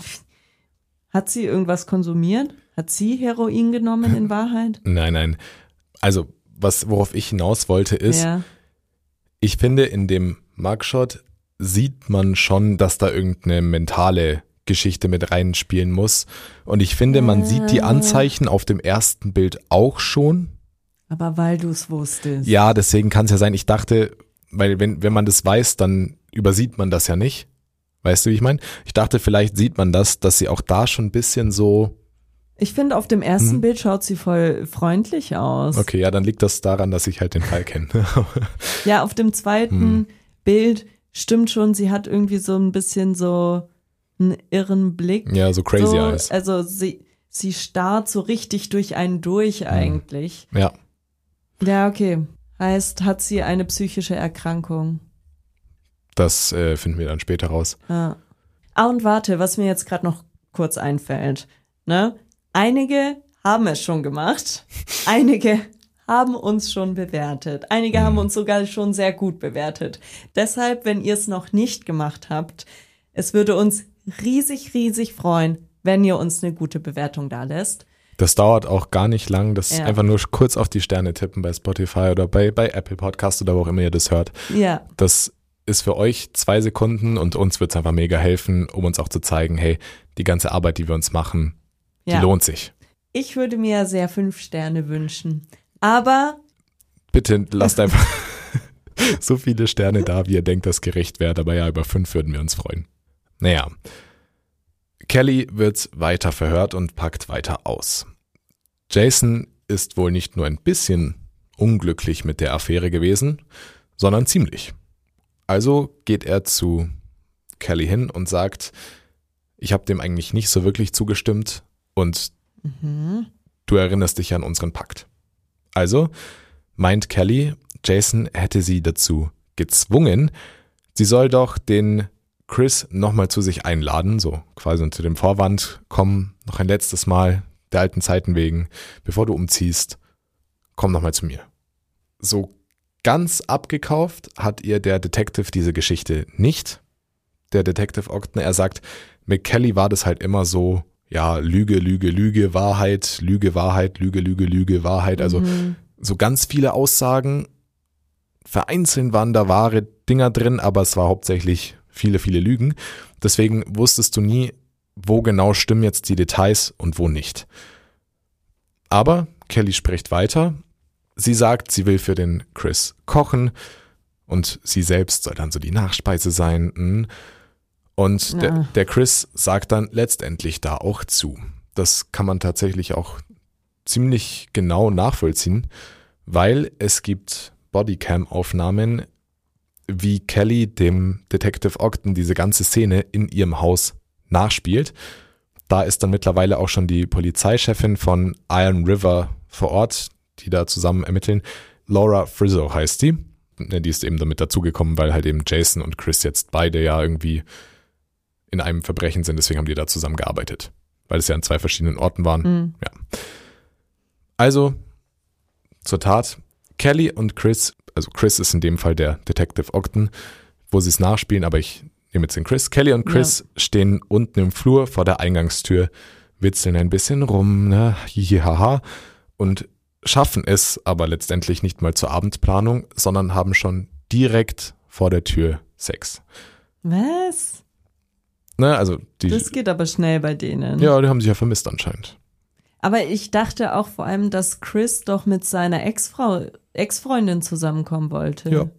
hat sie irgendwas konsumiert? Hat sie Heroin genommen in Wahrheit? Nein, nein. Also, was, worauf ich hinaus wollte, ist, Ja. ich finde, in dem Mugshot sieht man schon, dass da irgendeine mentale Geschichte mit reinspielen muss. Und ich finde, man sieht die Anzeichen auf dem ersten Bild auch schon. Aber weil du es wusstest. Ja, deswegen kann es ja sein, ich dachte, weil wenn, wenn man das weiß, dann übersieht man das ja nicht. Weißt du, wie ich meine? Ich dachte, vielleicht sieht man das, dass sie auch da schon ein bisschen so. Ich finde, auf dem ersten Hm. Bild schaut sie voll freundlich aus. Okay, ja, dann liegt das daran, dass ich halt den Fall kenne. Ja, auf dem zweiten Hm. Bild stimmt schon, sie hat irgendwie so ein bisschen so einen irren Blick. Ja, so crazy so, eyes. Also sie, sie starrt so richtig durch einen durch eigentlich. Ja, Ja, okay. Heißt, hat sie eine psychische Erkrankung? das äh, finden wir dann später raus. Ja. Ah, und warte, was mir jetzt gerade noch kurz einfällt. Ne? Einige haben es schon gemacht. Einige haben uns schon bewertet. Einige haben uns sogar schon sehr gut bewertet. Deshalb, wenn ihr es noch nicht gemacht habt, es würde uns riesig, riesig freuen, wenn ihr uns eine gute Bewertung da lässt. Das dauert auch gar nicht lang. Das ist Ja. einfach nur kurz auf die Sterne tippen bei Spotify oder bei, bei Apple Podcast oder wo auch immer ihr das hört. Ja, Das ist für euch zwei Sekunden und uns wird es einfach mega helfen, um uns auch zu zeigen, hey, die ganze Arbeit, die wir uns machen, die ja. lohnt sich. Ich würde mir sehr fünf Sterne wünschen. Aber Bitte lasst einfach so viele Sterne da, wie ihr denkt, das gerecht wäre. Aber ja, über fünf würden wir uns freuen. Naja, Kelly wird weiter verhört und packt weiter aus. Jason ist wohl nicht nur ein bisschen unglücklich mit der Affäre gewesen, sondern ziemlich. Also geht er zu Kelly hin und sagt, ich habe dem eigentlich nicht so wirklich zugestimmt und du erinnerst dich an unseren Pakt. Also meint Kelly, Jason hätte sie dazu gezwungen, sie soll doch den Chris nochmal zu sich einladen, so quasi unter dem Vorwand, komm noch ein letztes Mal, der alten Zeiten wegen, bevor du umziehst, komm nochmal zu mir. So ganz abgekauft hat ihr der Detective diese Geschichte nicht. Der Detective Ogden, er sagt, mit Kelly war das halt immer so, ja, Lüge, Lüge, Lüge, Wahrheit, Lüge, Wahrheit, Lüge, Lüge, Lüge, Wahrheit. Also mhm. so ganz viele Aussagen. Vereinzelt waren da wahre Dinger drin, aber es war hauptsächlich viele, viele Lügen. Deswegen wusstest du nie, wo genau stimmen jetzt die Details und wo nicht. Aber Kelly spricht weiter. Sie sagt, sie will für den Chris kochen und sie selbst soll dann so die Nachspeise sein. Und Ja. der, der Chris sagt dann letztendlich da auch zu. Das kann man tatsächlich auch ziemlich genau nachvollziehen, weil es gibt Bodycam-Aufnahmen, wie Kelly dem Detective Ogden diese ganze Szene in ihrem Haus nachspielt. Da ist dann mittlerweile auch schon die Polizeichefin von Iron River vor Ort, die da zusammen ermitteln. Laura Frizzo heißt die. Die ist eben damit dazugekommen, weil halt eben Jason und Chris jetzt beide ja irgendwie in einem Verbrechen sind. Deswegen haben die da zusammen gearbeitet, weil es ja an zwei verschiedenen Orten waren. Mhm. Ja. Also zur Tat. Kelly und Chris, also Chris ist in dem Fall der Detective Ogden, wo sie es nachspielen, aber ich nehme jetzt den Chris. Kelly und Chris ja. stehen unten im Flur vor der Eingangstür, witzeln ein bisschen rum, ne, hihihaha, und schaffen es aber letztendlich nicht mal zur Abendplanung, sondern haben schon direkt vor der Tür Sex. Was? Ne, also die, Das geht aber schnell bei denen. ja, die haben sich ja vermisst anscheinend. Aber ich dachte auch vor allem, dass Chris doch mit seiner Ex-Frau, Ex-Freundin zusammenkommen wollte. Ja.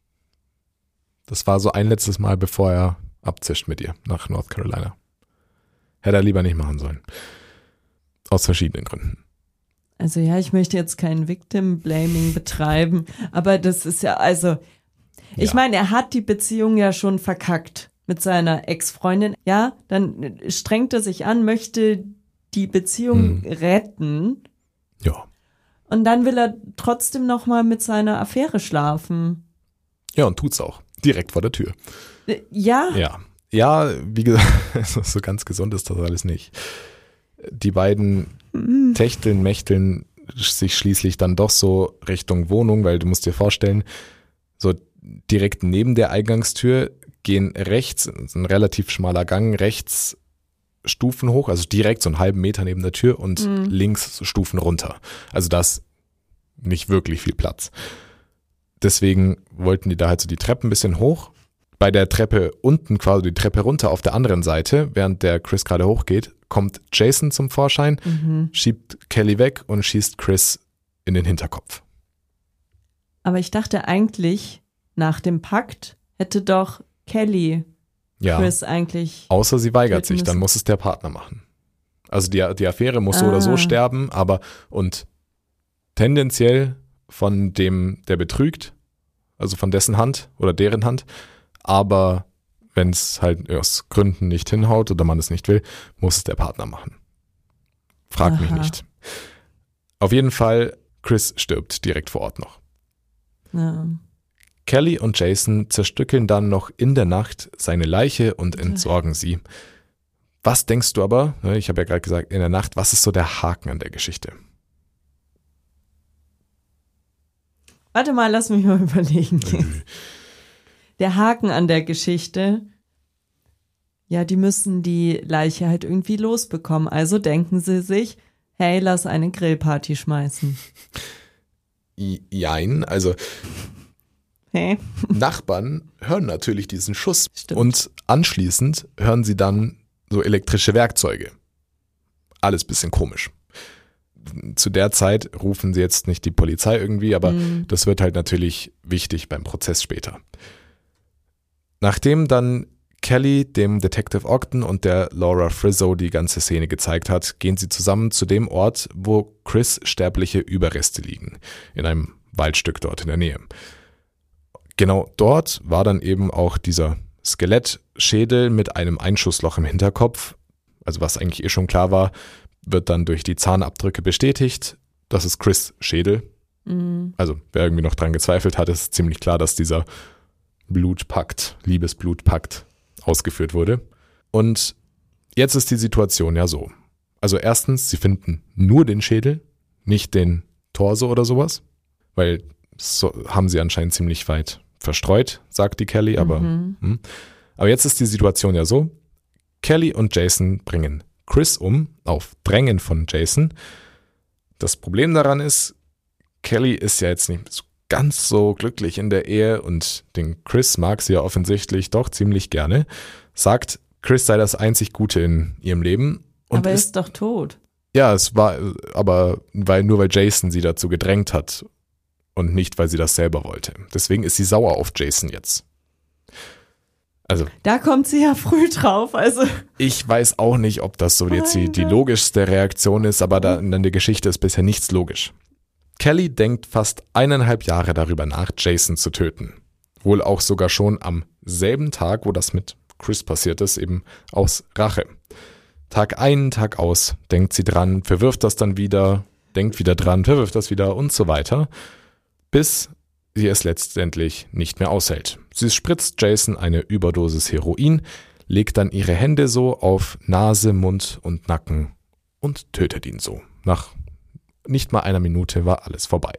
Das war so ein letztes Mal, bevor er abzischt mit ihr nach North Carolina. Hätte er lieber nicht machen sollen. Aus verschiedenen Gründen. Also ja, ich möchte jetzt kein Victim-Blaming betreiben, aber das ist ja, also, ich Ja. meine, er hat die Beziehung ja schon verkackt mit seiner Ex-Freundin. Ja, dann strengt er sich an, möchte die Beziehung Hm. retten Ja. und dann will er trotzdem nochmal mit seiner Affäre schlafen. Ja, und tut's auch. Direkt vor der Tür. Äh, Ja, Ja. Ja, wie gesagt, so ganz gesund ist das alles nicht. Die beiden techteln, mächteln sich schließlich dann doch so Richtung Wohnung, weil du musst dir vorstellen, so direkt neben der Eingangstür gehen rechts, ein relativ schmaler Gang, rechts Stufen hoch, also direkt so einen halben Meter neben der Tür und Mhm. links so Stufen runter. Also da ist nicht wirklich viel Platz. Deswegen wollten die da halt so die Treppe ein bisschen hoch. Bei der Treppe unten, quasi die Treppe runter auf der anderen Seite, während der Chris gerade hochgeht, kommt Jason zum Vorschein, mhm. schiebt Kelly weg und schießt Chris in den Hinterkopf. Aber ich dachte eigentlich, nach dem Pakt hätte doch Kelly Ja, Chris eigentlich. außer sie weigert töten sich, dann müssen. muss es der Partner machen. Also die, die Affäre muss so oder so Ah. sterben, aber und tendenziell von dem, der betrügt, also von dessen Hand oder deren Hand, aber wenn es halt aus Gründen nicht hinhaut oder man es nicht will, muss es der Partner machen. Frag mich Aha. nicht. Auf jeden Fall, Chris stirbt direkt vor Ort noch. Ja. Kelly und Jason zerstückeln dann noch in der Nacht seine Leiche und entsorgen sie. Was denkst du aber, ne, ich habe ja gerade gesagt, in der Nacht, was ist so der Haken an der Geschichte? Warte mal, lass mich mal überlegen. Der Haken an der Geschichte, ja, die müssen die Leiche halt irgendwie losbekommen. Also denken sie sich, hey, lass eine Grillparty schmeißen. I- Jein, also Hey. Nachbarn hören natürlich diesen Schuss Stimmt. und anschließend hören sie dann so elektrische Werkzeuge. Alles bisschen komisch. Zu der Zeit rufen sie jetzt nicht die Polizei irgendwie, aber Mhm. das wird halt natürlich wichtig beim Prozess später. Nachdem dann Kelly dem Detective Ogden und der Laura Frizzo die ganze Szene gezeigt hat, gehen sie zusammen zu dem Ort, wo Chris' sterbliche Überreste liegen, in einem Waldstück dort in der Nähe. Genau dort war dann eben auch dieser Skelettschädel mit einem Einschussloch im Hinterkopf, also was eigentlich eh schon klar war, wird dann durch die Zahnabdrücke bestätigt. Das ist Chris' Schädel. Mhm. Also wer irgendwie noch dran gezweifelt hat, ist ziemlich klar, dass dieser Blutpakt, Liebesblutpakt ausgeführt wurde. Und jetzt ist die Situation ja so. Also erstens, sie finden nur den Schädel, nicht den Torso oder sowas, weil so haben sie anscheinend ziemlich weit verstreut, sagt die Kelly, aber, Mhm. hm. aber jetzt ist die Situation ja so. Kelly und Jason bringen Chris um, auf Drängen von Jason. Das Problem daran ist, Kelly ist ja jetzt nicht so ganz so glücklich in der Ehe und den Chris mag sie ja offensichtlich doch ziemlich gerne, sagt, Chris sei das einzig Gute in ihrem Leben. Und Aber er ist, ist doch tot. ja, es war aber weil, nur weil Jason sie dazu gedrängt hat und nicht, weil sie das selber wollte. Deswegen ist sie sauer auf Jason jetzt. Also Da kommt sie ja früh drauf, also. ich weiß auch nicht, ob das so jetzt die, die logischste Reaktion ist, aber da in der Geschichte ist bisher nichts logisch. Kelly denkt fast eineinhalb Jahre darüber nach, Jason zu töten. Wohl auch sogar schon am selben Tag, wo das mit Chris passiert ist, eben aus Rache. Tag ein, Tag aus denkt sie dran, verwirft das dann wieder, denkt wieder dran, verwirft das wieder und so weiter, bis sie es letztendlich nicht mehr aushält. Sie spritzt Jason eine Überdosis Heroin, legt dann ihre Hände so auf Nase, Mund und Nacken und tötet ihn so. Nach nicht mal einer Minute war alles vorbei.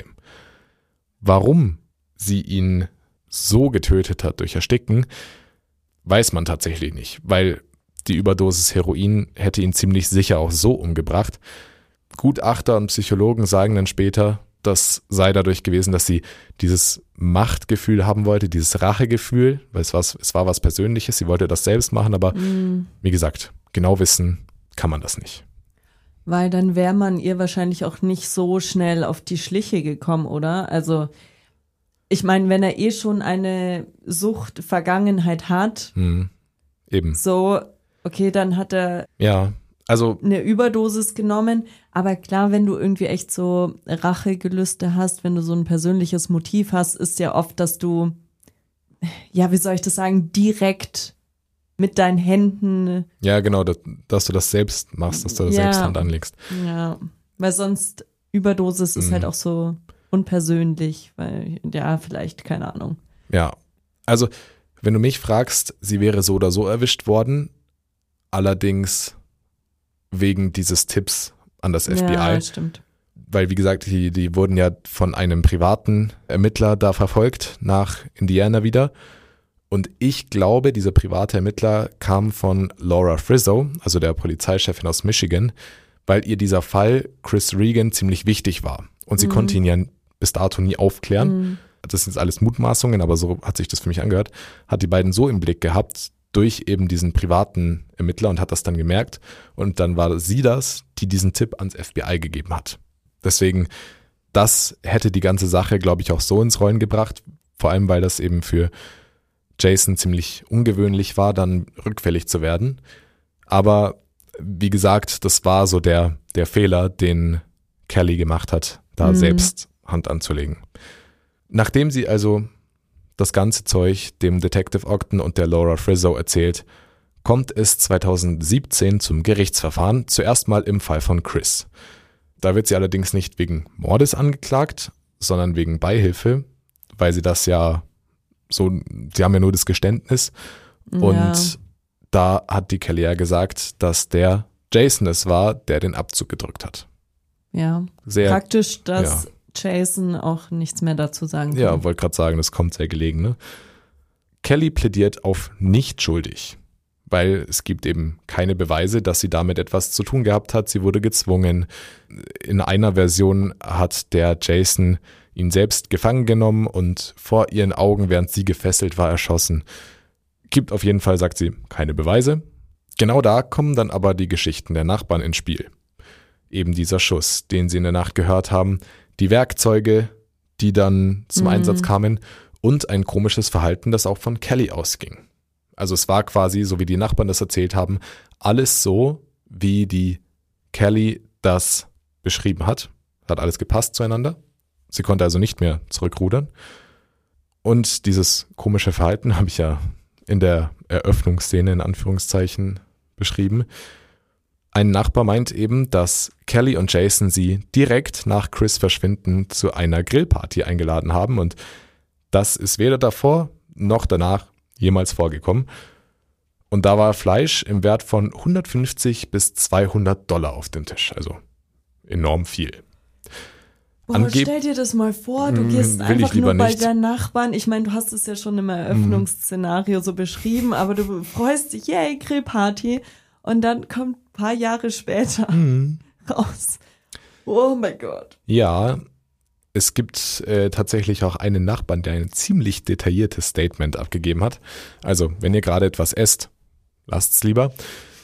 Warum sie ihn so getötet hat durch Ersticken, weiß man tatsächlich nicht, weil die Überdosis Heroin hätte ihn ziemlich sicher auch so umgebracht. Gutachter und Psychologen sagen dann später, das sei dadurch gewesen, dass sie dieses Machtgefühl haben wollte, dieses Rachegefühl, weil es war, es war was Persönliches, sie wollte das selbst machen, aber Mhm. wie gesagt, genau wissen kann man das nicht. Weil dann wäre man ihr wahrscheinlich auch nicht so schnell auf die Schliche gekommen, oder? Also, ich meine, wenn er eh schon eine Sucht-Vergangenheit hat, Hm, eben. so, okay, dann hat er Ja, also eine Überdosis genommen, Aber klar, wenn du irgendwie echt so Rachegelüste hast, wenn du so ein persönliches Motiv hast, ist ja oft, dass du, ja, wie soll ich das sagen, direkt mit deinen Händen. Ja, genau, dass, dass du das selbst machst, dass du das ja, selbst Hand anlegst. Ja, weil sonst Überdosis ist mhm. halt auch so unpersönlich, weil, ja, vielleicht, keine Ahnung. Ja, also wenn du mich fragst, sie wäre so oder so erwischt worden, allerdings wegen dieses Tipps an das F B I. Ja, stimmt. Weil, wie gesagt, die, die wurden ja von einem privaten Ermittler da verfolgt, nach Indiana wieder. Und ich glaube, dieser private Ermittler kam von Laura Frizzo, also der Polizeichefin aus Michigan, weil ihr dieser Fall Chris Regan ziemlich wichtig war. Und sie mhm. konnte ihn ja bis dato nie aufklären. Mhm. Das sind jetzt alles Mutmaßungen, aber so hat sich das für mich angehört. Hat die beiden so im Blick gehabt durch eben diesen privaten Ermittler und hat das dann gemerkt. Und dann war sie das, die diesen Tipp ans F B I gegeben hat. Deswegen, das hätte die ganze Sache, glaube ich, auch so ins Rollen gebracht. Vor allem, weil das eben für Jason ziemlich ungewöhnlich war, dann rückfällig zu werden. Aber wie gesagt, das war so der, der Fehler, den Kelly gemacht hat, da mhm. selbst Hand anzulegen. Nachdem sie also das ganze Zeug dem Detective Ogden und der Laura Frizzo erzählt, kommt es zweitausendsiebzehn zum Gerichtsverfahren, zuerst mal im Fall von Chris. Da wird sie allerdings nicht wegen Mordes angeklagt, sondern wegen Beihilfe, weil sie das ja so, sie haben ja nur das Geständnis und ja. da hat die Kelly ja gesagt, dass der Jason es war, der den Abzug gedrückt hat. Ja, sehr praktisch, dass ja. Jason auch nichts mehr dazu sagen kann. Ja, wollte gerade sagen, das kommt sehr gelegen. Ne? Kelly plädiert auf nicht schuldig, weil es gibt eben keine Beweise, dass sie damit etwas zu tun gehabt hat. Sie wurde gezwungen. In einer Version hat der Jason ihn selbst gefangen genommen und vor ihren Augen, während sie gefesselt war, erschossen. Gibt auf jeden Fall, sagt sie, keine Beweise. Genau da kommen dann aber die Geschichten der Nachbarn ins Spiel. Eben dieser Schuss, den sie in der Nacht gehört haben, die Werkzeuge, die dann zum mhm. Einsatz kamen und ein komisches Verhalten, das auch von Kelly ausging. Also es war quasi, so wie die Nachbarn das erzählt haben, alles so, wie die Kelly das beschrieben hat. Hat alles gepasst zueinander. Sie konnte also nicht mehr zurückrudern. Und dieses komische Verhalten habe ich ja in der Eröffnungsszene in Anführungszeichen beschrieben. Ein Nachbar meint eben, dass Kelly und Jason sie direkt nach Chris' Verschwinden zu einer Grillparty eingeladen haben und das ist weder davor noch danach jemals vorgekommen. Und da war Fleisch im Wert von hundertfünfzig bis zweihundert Dollar auf dem Tisch, also enorm viel. Boah, Angeb- stell dir das mal vor, du gehst einfach nur bei deinen Nachbarn. Ich meine, du hast es ja schon im Eröffnungsszenario so beschrieben, aber du freust dich, yay, Grillparty. Und dann kommt ein paar Jahre später mhm. raus. Oh mein Gott. Ja, es gibt äh, tatsächlich auch einen Nachbarn, der ein ziemlich detailliertes Statement abgegeben hat. Also, wenn ihr gerade etwas esst, lasst's lieber.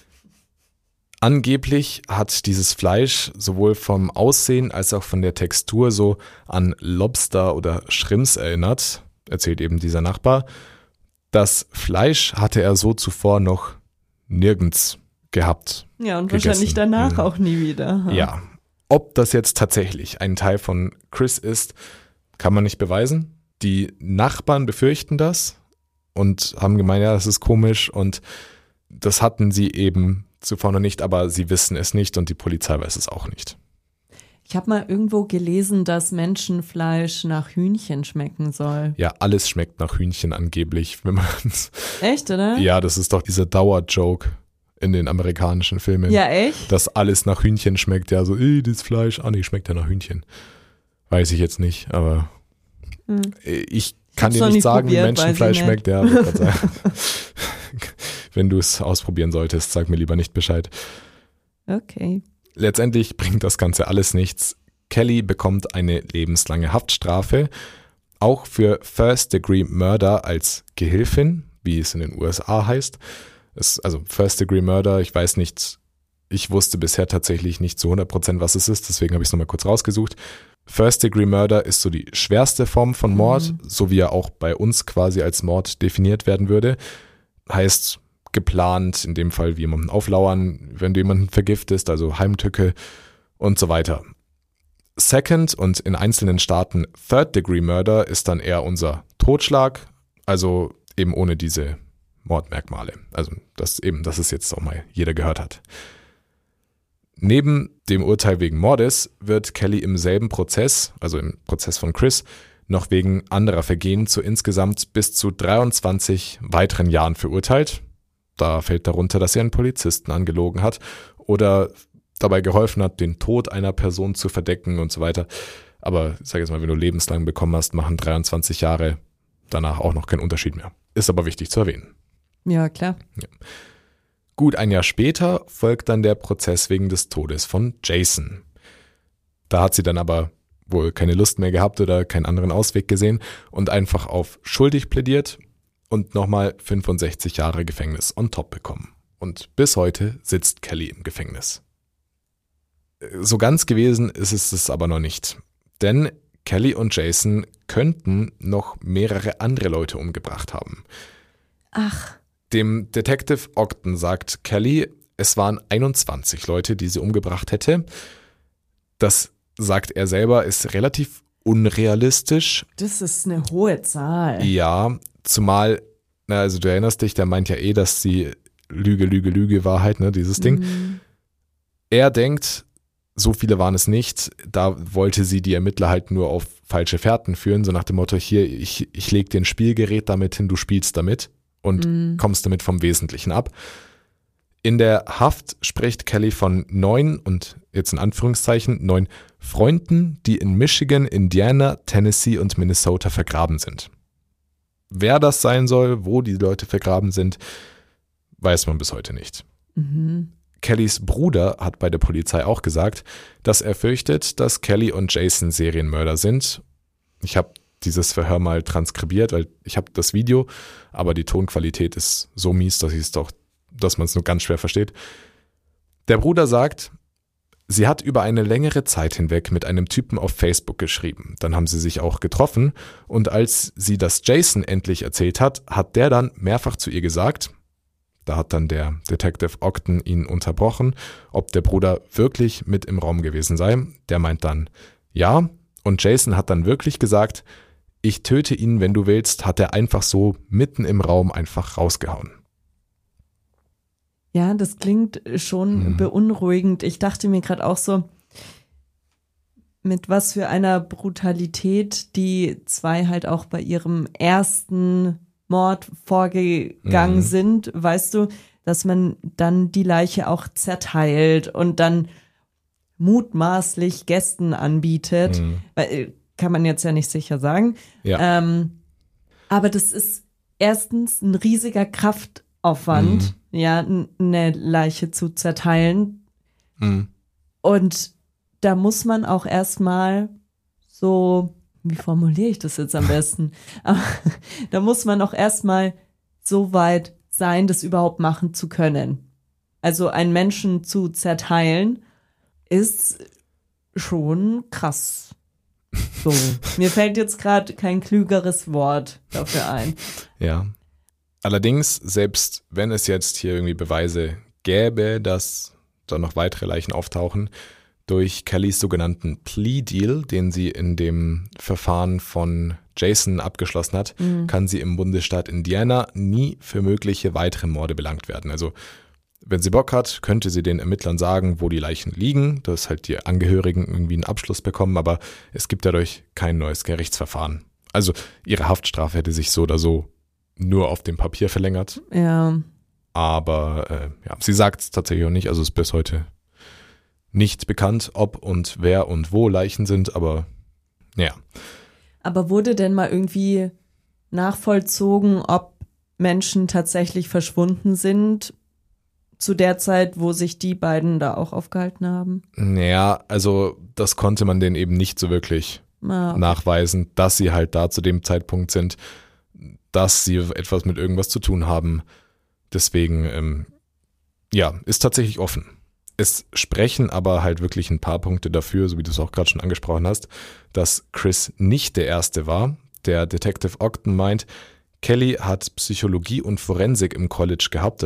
Angeblich hat dieses Fleisch sowohl vom Aussehen als auch von der Textur so an Lobster oder Shrimps erinnert, erzählt eben dieser Nachbar. Das Fleisch hatte er so zuvor noch nirgends gehabt. Ja, und gegessen. Wahrscheinlich danach mhm. auch nie wieder. Ha? Ja. Ob das jetzt tatsächlich ein Teil von Chris ist, kann man nicht beweisen. Die Nachbarn befürchten das und haben gemeint, ja, das ist komisch und das hatten sie eben zuvor noch nicht, aber sie wissen es nicht und die Polizei weiß es auch nicht. Ich habe mal irgendwo gelesen, dass Menschenfleisch nach Hühnchen schmecken soll. Ja, alles schmeckt nach Hühnchen angeblich. Wenn man's Echt, oder? Ja, das ist doch dieser Dauerjoke in den amerikanischen Filmen. Ja, echt? Dass alles nach Hühnchen schmeckt. Ja, so, ey, das Fleisch, ah nee, schmeckt ja nach Hühnchen. Weiß ich jetzt nicht, aber hm. ich kann dir nicht sagen, probiert, wie Menschenfleisch schmeckt. Ja, wenn du es ausprobieren solltest, sag mir lieber nicht Bescheid. Okay. Letztendlich bringt das Ganze alles nichts. Kelly bekommt eine lebenslange Haftstrafe, auch für First Degree Murder als Gehilfin, wie es in den U S A heißt. Es, also First Degree Murder, ich weiß nicht, ich wusste bisher tatsächlich nicht zu hundert Prozent, was es ist, deswegen habe ich es nochmal kurz rausgesucht. First Degree Murder ist so die schwerste Form von Mord, mhm. so wie er auch bei uns quasi als Mord definiert werden würde. Heißt geplant, in dem Fall wie jemanden auflauern, wenn du jemanden vergiftest, also Heimtücke und so weiter. Second und in einzelnen Staaten Third-Degree-Murder ist dann eher unser Totschlag, also eben ohne diese Mordmerkmale. Also das eben, dass es jetzt auch mal jeder gehört hat. Neben dem Urteil wegen Mordes wird Kelly im selben Prozess, also im Prozess von Chris, noch wegen anderer Vergehen zu insgesamt bis zu dreiundzwanzig weiteren Jahren verurteilt. Da fällt darunter, dass er einen Polizisten angelogen hat oder dabei geholfen hat, den Tod einer Person zu verdecken und so weiter. Aber ich sage jetzt mal, wenn du lebenslang bekommen hast, machen dreiundzwanzig Jahre danach auch noch keinen Unterschied mehr. Ist aber wichtig zu erwähnen. Ja, klar. Ja. Gut ein Jahr später folgt dann der Prozess wegen des Todes von Jason. Da hat sie dann aber wohl keine Lust mehr gehabt oder keinen anderen Ausweg gesehen und einfach auf schuldig plädiert und nochmal fünfundsechzig Jahre Gefängnis on top bekommen. Und bis heute sitzt Kelly im Gefängnis. So ganz gewesen ist es es aber noch nicht. Denn Kelly und Jason könnten noch mehrere andere Leute umgebracht haben. Ach. Dem Detective Ogden sagt Kelly, es waren einundzwanzig Leute, die sie umgebracht hätte. Das, sagt er selber, ist relativ unrealistisch. Das ist eine hohe Zahl. Ja, zumal, na, also du erinnerst dich, der meint ja eh, dass sie Lüge, Lüge, Lüge, Wahrheit, ne, dieses Ding. Mhm. Er denkt, so viele waren es nicht, da wollte sie die Ermittler halt nur auf falsche Fährten führen, so nach dem Motto, hier, ich, ich leg dir ein Spielgerät damit hin, du spielst damit und Mhm. kommst damit vom Wesentlichen ab. In der Haft spricht Kelly von neun, und jetzt in Anführungszeichen, neun Freunden, die in Michigan, Indiana, Tennessee und Minnesota vergraben sind. Wer das sein soll, wo die Leute vergraben sind, weiß man bis heute nicht. Mhm. Kellys Bruder hat bei der Polizei auch gesagt, dass er fürchtet, dass Kelly und Jason Serienmörder sind. Ich habe dieses Verhör mal transkribiert, weil ich habe das Video, aber die Tonqualität ist so mies, dass ich es doch, dass man es nur ganz schwer versteht. Der Bruder sagt, sie hat über eine längere Zeit hinweg mit einem Typen auf Facebook geschrieben. Dann haben sie sich auch getroffen und als sie das Jason endlich erzählt hat, hat der dann mehrfach zu ihr gesagt, da hat dann der Detective Ogden ihn unterbrochen, ob der Bruder wirklich mit im Raum gewesen sei. Der meint dann, ja, und Jason hat dann wirklich gesagt, ich töte ihn, wenn du willst, hat er einfach so mitten im Raum einfach rausgehauen. Ja, das klingt schon Mhm. beunruhigend. Ich dachte mir gerade auch so, mit was für einer Brutalität die zwei halt auch bei ihrem ersten Mord vorgegangen Mhm. sind, weißt du, dass man dann die Leiche auch zerteilt und dann mutmaßlich Gästen anbietet. Mhm. Weil, kann man jetzt ja nicht sicher sagen. Ja. Ähm, aber das ist erstens ein riesiger Kraftaufwand, ja, n- eine Leiche zu zerteilen. Mhm. Und da muss man auch erstmal so, wie formuliere ich das jetzt am besten? Aber da muss man auch erstmal so weit sein, das überhaupt machen zu können. Also einen Menschen zu zerteilen ist schon krass. So, mir fällt jetzt gerade kein klügeres Wort dafür ein. Ja. Allerdings, selbst wenn es jetzt hier irgendwie Beweise gäbe, dass da noch weitere Leichen auftauchen, durch Kellys sogenannten Plea Deal, den sie in dem Verfahren von Jason abgeschlossen hat, Mhm. kann sie im Bundesstaat Indiana nie für mögliche weitere Morde belangt werden. Also wenn sie Bock hat, könnte sie den Ermittlern sagen, wo die Leichen liegen, dass halt die Angehörigen irgendwie einen Abschluss bekommen, aber es gibt dadurch kein neues Gerichtsverfahren. Also ihre Haftstrafe hätte sich so oder so nur auf dem Papier verlängert, Ja, aber äh, ja, sie sagt es tatsächlich auch nicht, also ist bis heute nicht bekannt, ob und wer und wo Leichen sind, aber ja. aber wurde denn mal irgendwie nachvollzogen, ob Menschen tatsächlich verschwunden sind zu der Zeit, wo sich die beiden da auch aufgehalten haben? Naja, also das konnte man denen eben nicht so wirklich Ah, nachweisen, dass sie halt da zu dem Zeitpunkt sind, dass sie etwas mit irgendwas zu tun haben. Deswegen, ähm, ja, ist tatsächlich offen. Es sprechen aber halt wirklich ein paar Punkte dafür, so wie du es auch gerade schon angesprochen hast, dass Chris nicht der Erste war. Der Detective Ogden meint, Kelly hat Psychologie und Forensik im College gehabt, also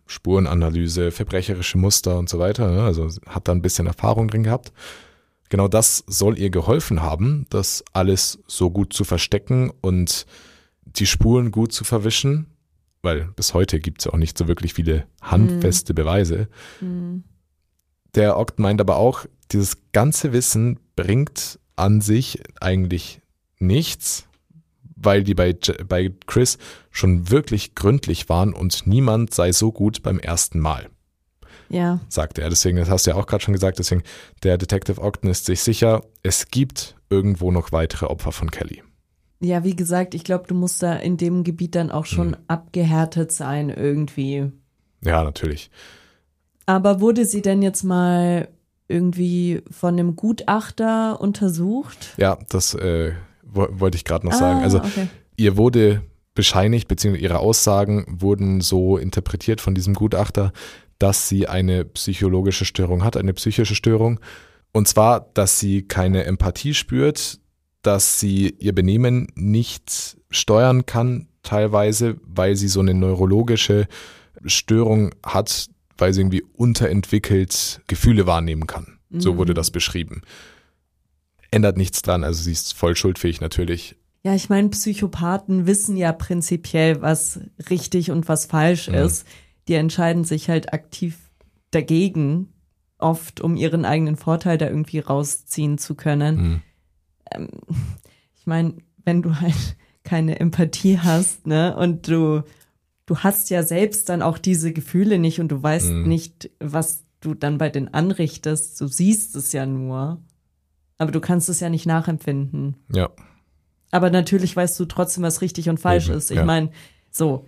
Spurenanalyse, verbrecherische Muster und so weiter. Ne? Also hat da ein bisschen Erfahrung drin gehabt. Genau das soll ihr geholfen haben, das alles so gut zu verstecken und die Spuren gut zu verwischen, weil bis heute gibt es ja auch nicht so wirklich viele handfeste Beweise. Mhm. Der Ogden meint aber auch, dieses ganze Wissen bringt an sich eigentlich nichts, weil die bei, bei Chris schon wirklich gründlich waren und niemand sei so gut beim ersten Mal. Ja. Sagte er. Deswegen, das hast du ja auch gerade schon gesagt, deswegen, der Detective Ogden ist sich sicher, es gibt irgendwo noch weitere Opfer von Kelly. Ja, wie gesagt, ich glaube, du musst da in dem Gebiet dann auch schon Mhm. abgehärtet sein irgendwie. Ja, natürlich. Aber wurde sie denn jetzt mal irgendwie von einem Gutachter untersucht? Ja, das äh, wo, wollte ich gerade noch sagen. Also okay. ihr wurde bescheinigt, beziehungsweise ihre Aussagen wurden so interpretiert von diesem Gutachter, dass sie eine psychologische Störung hat, eine psychische Störung. Und zwar, dass sie keine Empathie spürt, dass sie ihr Benehmen nicht steuern kann, teilweise, weil sie so eine neurologische Störung hat, weil sie irgendwie unterentwickelt Gefühle wahrnehmen kann. So Mhm. wurde das beschrieben. Ändert nichts dran, also sie ist voll schuldfähig natürlich. Ja, ich meine, Psychopathen wissen ja prinzipiell, was richtig und was falsch Mhm. ist. Die entscheiden sich halt aktiv dagegen, oft um ihren eigenen Vorteil da irgendwie rausziehen zu können. Mhm. Ähm, ich meine, wenn du halt keine Empathie hast, ne, und du, du hast ja selbst dann auch diese Gefühle nicht und du weißt Mhm. nicht, was du dann bei denen anrichtest. Du siehst es ja nur, aber du kannst es ja nicht nachempfinden. Ja, Aber natürlich weißt du trotzdem, was richtig und falsch Eben, ist. Ich ja. meine, so.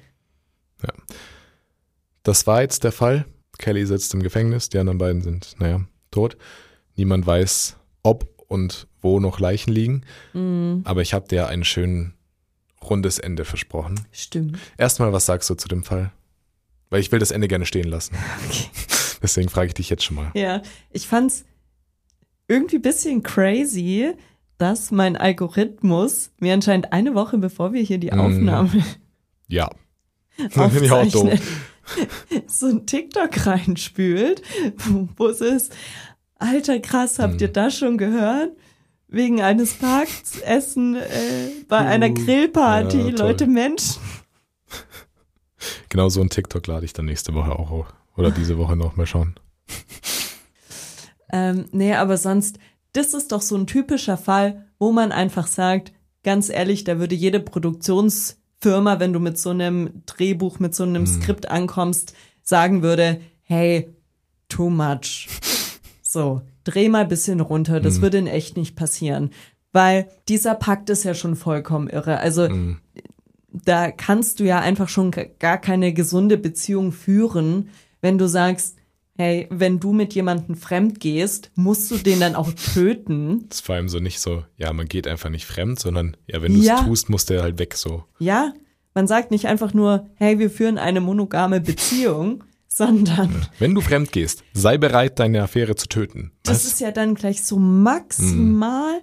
das war jetzt der Fall. Kelly sitzt im Gefängnis, die anderen beiden sind, naja, tot. Niemand weiß, ob und wo noch Leichen liegen. Mhm. Aber ich habe dir ein schön rundes Ende versprochen. Stimmt. Erstmal, was sagst du zu dem Fall? Weil ich will das Ende gerne stehen lassen. Okay. Deswegen frage ich dich jetzt schon mal. Ja, ich fand's irgendwie ein bisschen crazy, dass mein Algorithmus mir anscheinend eine Woche bevor wir hier die Mhm. Aufnahme Ja. Finde ich auch aufzeichnen, doof. so ein TikTok reinspült, wo es ist, alter krass, habt Mhm. ihr das schon gehört? Wegen eines Parks essen äh, bei einer Uh, Grillparty, ja, toll. Leute, Menschen. Genau so ein TikTok lade ich dann nächste Woche auch hoch. Oder diese Woche noch mal schauen. Ähm, nee, aber sonst, das ist doch so ein typischer Fall, wo man einfach sagt, ganz ehrlich, da würde jede Produktionsfirma, wenn du mit so einem Drehbuch, mit so einem Mhm. Skript ankommst, sagen würde, hey, too much. So, dreh mal ein bisschen runter, das Mhm. würde in echt nicht passieren. Weil dieser Pakt ist ja schon vollkommen irre. Also Mhm. da kannst du ja einfach schon g- gar keine gesunde Beziehung führen, wenn du sagst, hey, wenn du mit jemandem fremd gehst, musst du den dann auch töten. Das ist vor allem so nicht so, ja, man geht einfach nicht fremd, sondern ja, wenn du es Ja. tust, muss der halt weg so. Ja, man sagt nicht einfach nur, hey, wir führen eine monogame Beziehung, sondern Wenn du fremd gehst, sei bereit, deine Affäre zu töten. das ist ja dann gleich so maximal.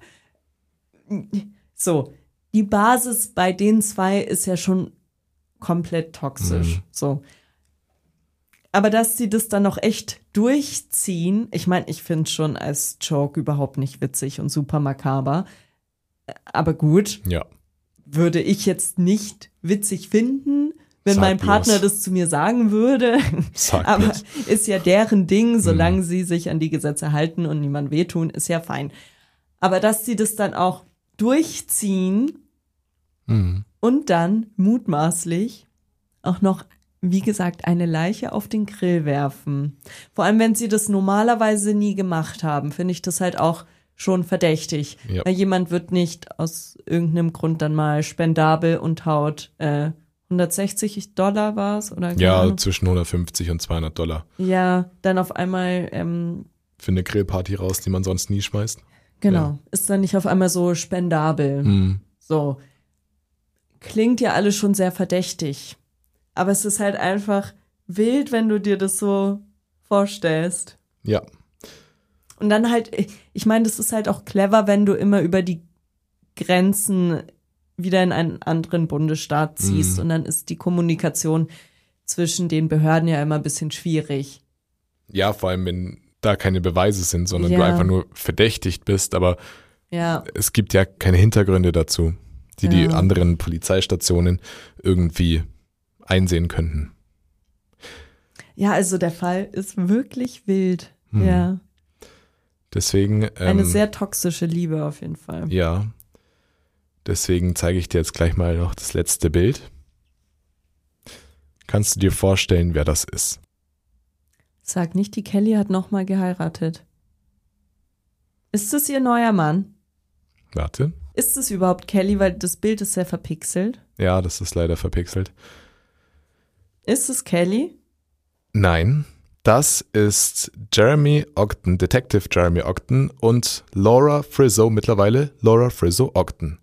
So, die Basis bei den zwei ist ja schon komplett toxisch. Mhm. So. Aber dass sie das dann noch echt durchziehen, ich meine, ich finde es schon als Joke überhaupt nicht witzig und super makaber. Aber gut, Ja, würde ich jetzt nicht witzig finden, wenn Sag mein bloß. Partner das zu mir sagen würde. sag Aber bloß. ist ja deren Ding, solange Mhm. sie sich an die Gesetze halten und niemand wehtun, ist ja fein. Aber dass sie das dann auch durchziehen Mhm. und dann mutmaßlich auch noch, wie gesagt, eine Leiche auf den Grill werfen. Vor allem, wenn sie das normalerweise nie gemacht haben, finde ich das halt auch schon verdächtig. Ja. Weil jemand wird nicht aus irgendeinem Grund dann mal spendabel und haut äh, hundertsechzig Dollar war es oder keine Ja, Ahnung. zwischen hundertfünfzig und zweihundert Dollar. Ja, dann auf einmal ähm, Für eine Grillparty raus, die man sonst nie schmeißt. genau, Ja. ist dann nicht auf einmal so spendabel. Mhm. So. Klingt ja alles schon sehr verdächtig. Aber es ist halt einfach wild, wenn du dir das so vorstellst. Ja, Und dann halt, ich meine, das ist halt auch clever, wenn du immer über die Grenzen wieder in einen anderen Bundesstaat ziehst. Mhm. Und dann ist die Kommunikation zwischen den Behörden ja immer ein bisschen schwierig. Ja, vor allem, wenn da keine Beweise sind, sondern Ja. du einfach nur verdächtigt bist, aber Ja, es gibt ja keine Hintergründe dazu, die die Ja. anderen Polizeistationen irgendwie einsehen könnten. ja, also der Fall ist wirklich wild. Hm. Ja, Deswegen, eine ähm, sehr toxische Liebe auf jeden Fall. ja, deswegen zeige ich dir jetzt gleich mal noch das letzte Bild. Kannst du dir vorstellen, wer das ist? Sag nicht, die Kelly hat nochmal geheiratet. Ist es ihr neuer Mann? Warte. Ist es überhaupt Kelly, weil das Bild ist sehr verpixelt? Ja, das ist leider verpixelt. Ist es Kelly? Nein, das ist Jeremy Ogden, Detective Jeremy Ogden und Laura Frizzo, mittlerweile Laura Frizzo Ogden.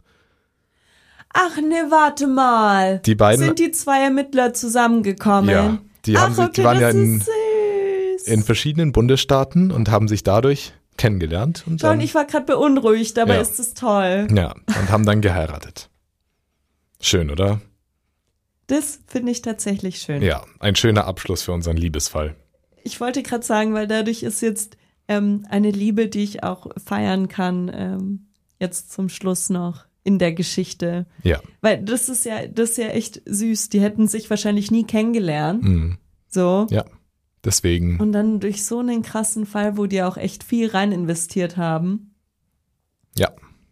Ach ne, warte mal. Die beiden- Sind die zwei Ermittler zusammengekommen? Ja, die haben Ach, sich- okay, die waren ja das in- ist süß. In verschiedenen Bundesstaaten und haben sich dadurch kennengelernt. Und Schon, dann, ich war gerade beunruhigt, aber Ja. ist es toll. ja, und haben dann geheiratet. Schön, oder? Das finde ich tatsächlich schön. Ja, ein schöner Abschluss für unseren Liebesfall. Ich wollte gerade sagen, weil dadurch ist jetzt ähm, eine Liebe, die ich auch feiern kann, ähm, jetzt zum Schluss noch in der Geschichte. Ja. Weil das ist ja, das ist ja echt süß. Die hätten sich wahrscheinlich nie kennengelernt. Mhm. So. Ja, deswegen, Und dann durch so einen krassen Fall, wo die auch echt viel rein investiert haben. ja,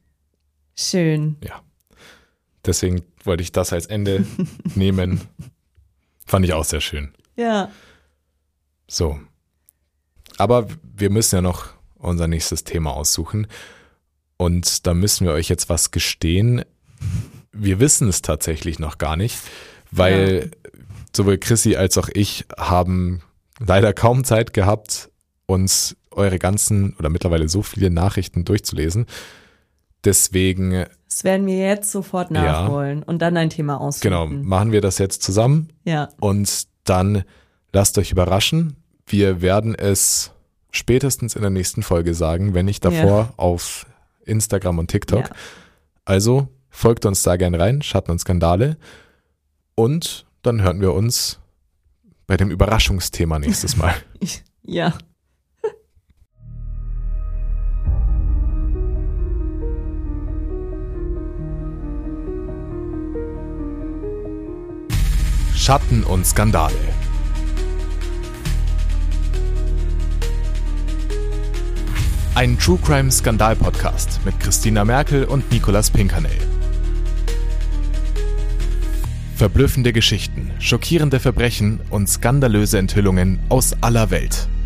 Schön. ja. Deswegen wollte ich das als Ende nehmen. Fand ich auch sehr schön. Ja. So. Aber wir müssen ja noch unser nächstes Thema aussuchen. Und da müssen wir euch jetzt was gestehen. Wir wissen es tatsächlich noch gar nicht, weil sowohl Chrissy als auch ich haben leider kaum Zeit gehabt, uns eure ganzen oder mittlerweile so viele Nachrichten durchzulesen. Deswegen, Das werden wir jetzt sofort Ja. nachholen und dann ein Thema aussuchen. genau, machen wir das jetzt zusammen. Ja. Und dann lasst euch überraschen. Wir werden es spätestens in der nächsten Folge sagen, wenn nicht davor auf Instagram und TikTok. Ja. Also folgt uns da gern rein, Schatten und Skandale. Und dann hören wir uns bei dem Überraschungsthema nächstes Mal. Ja. Schatten und Skandale. Ein True Crime Skandal Podcast mit Christina Merkel und Nicolas Pinkernell. Verblüffende Geschichten, schockierende Verbrechen und skandalöse Enthüllungen aus aller Welt.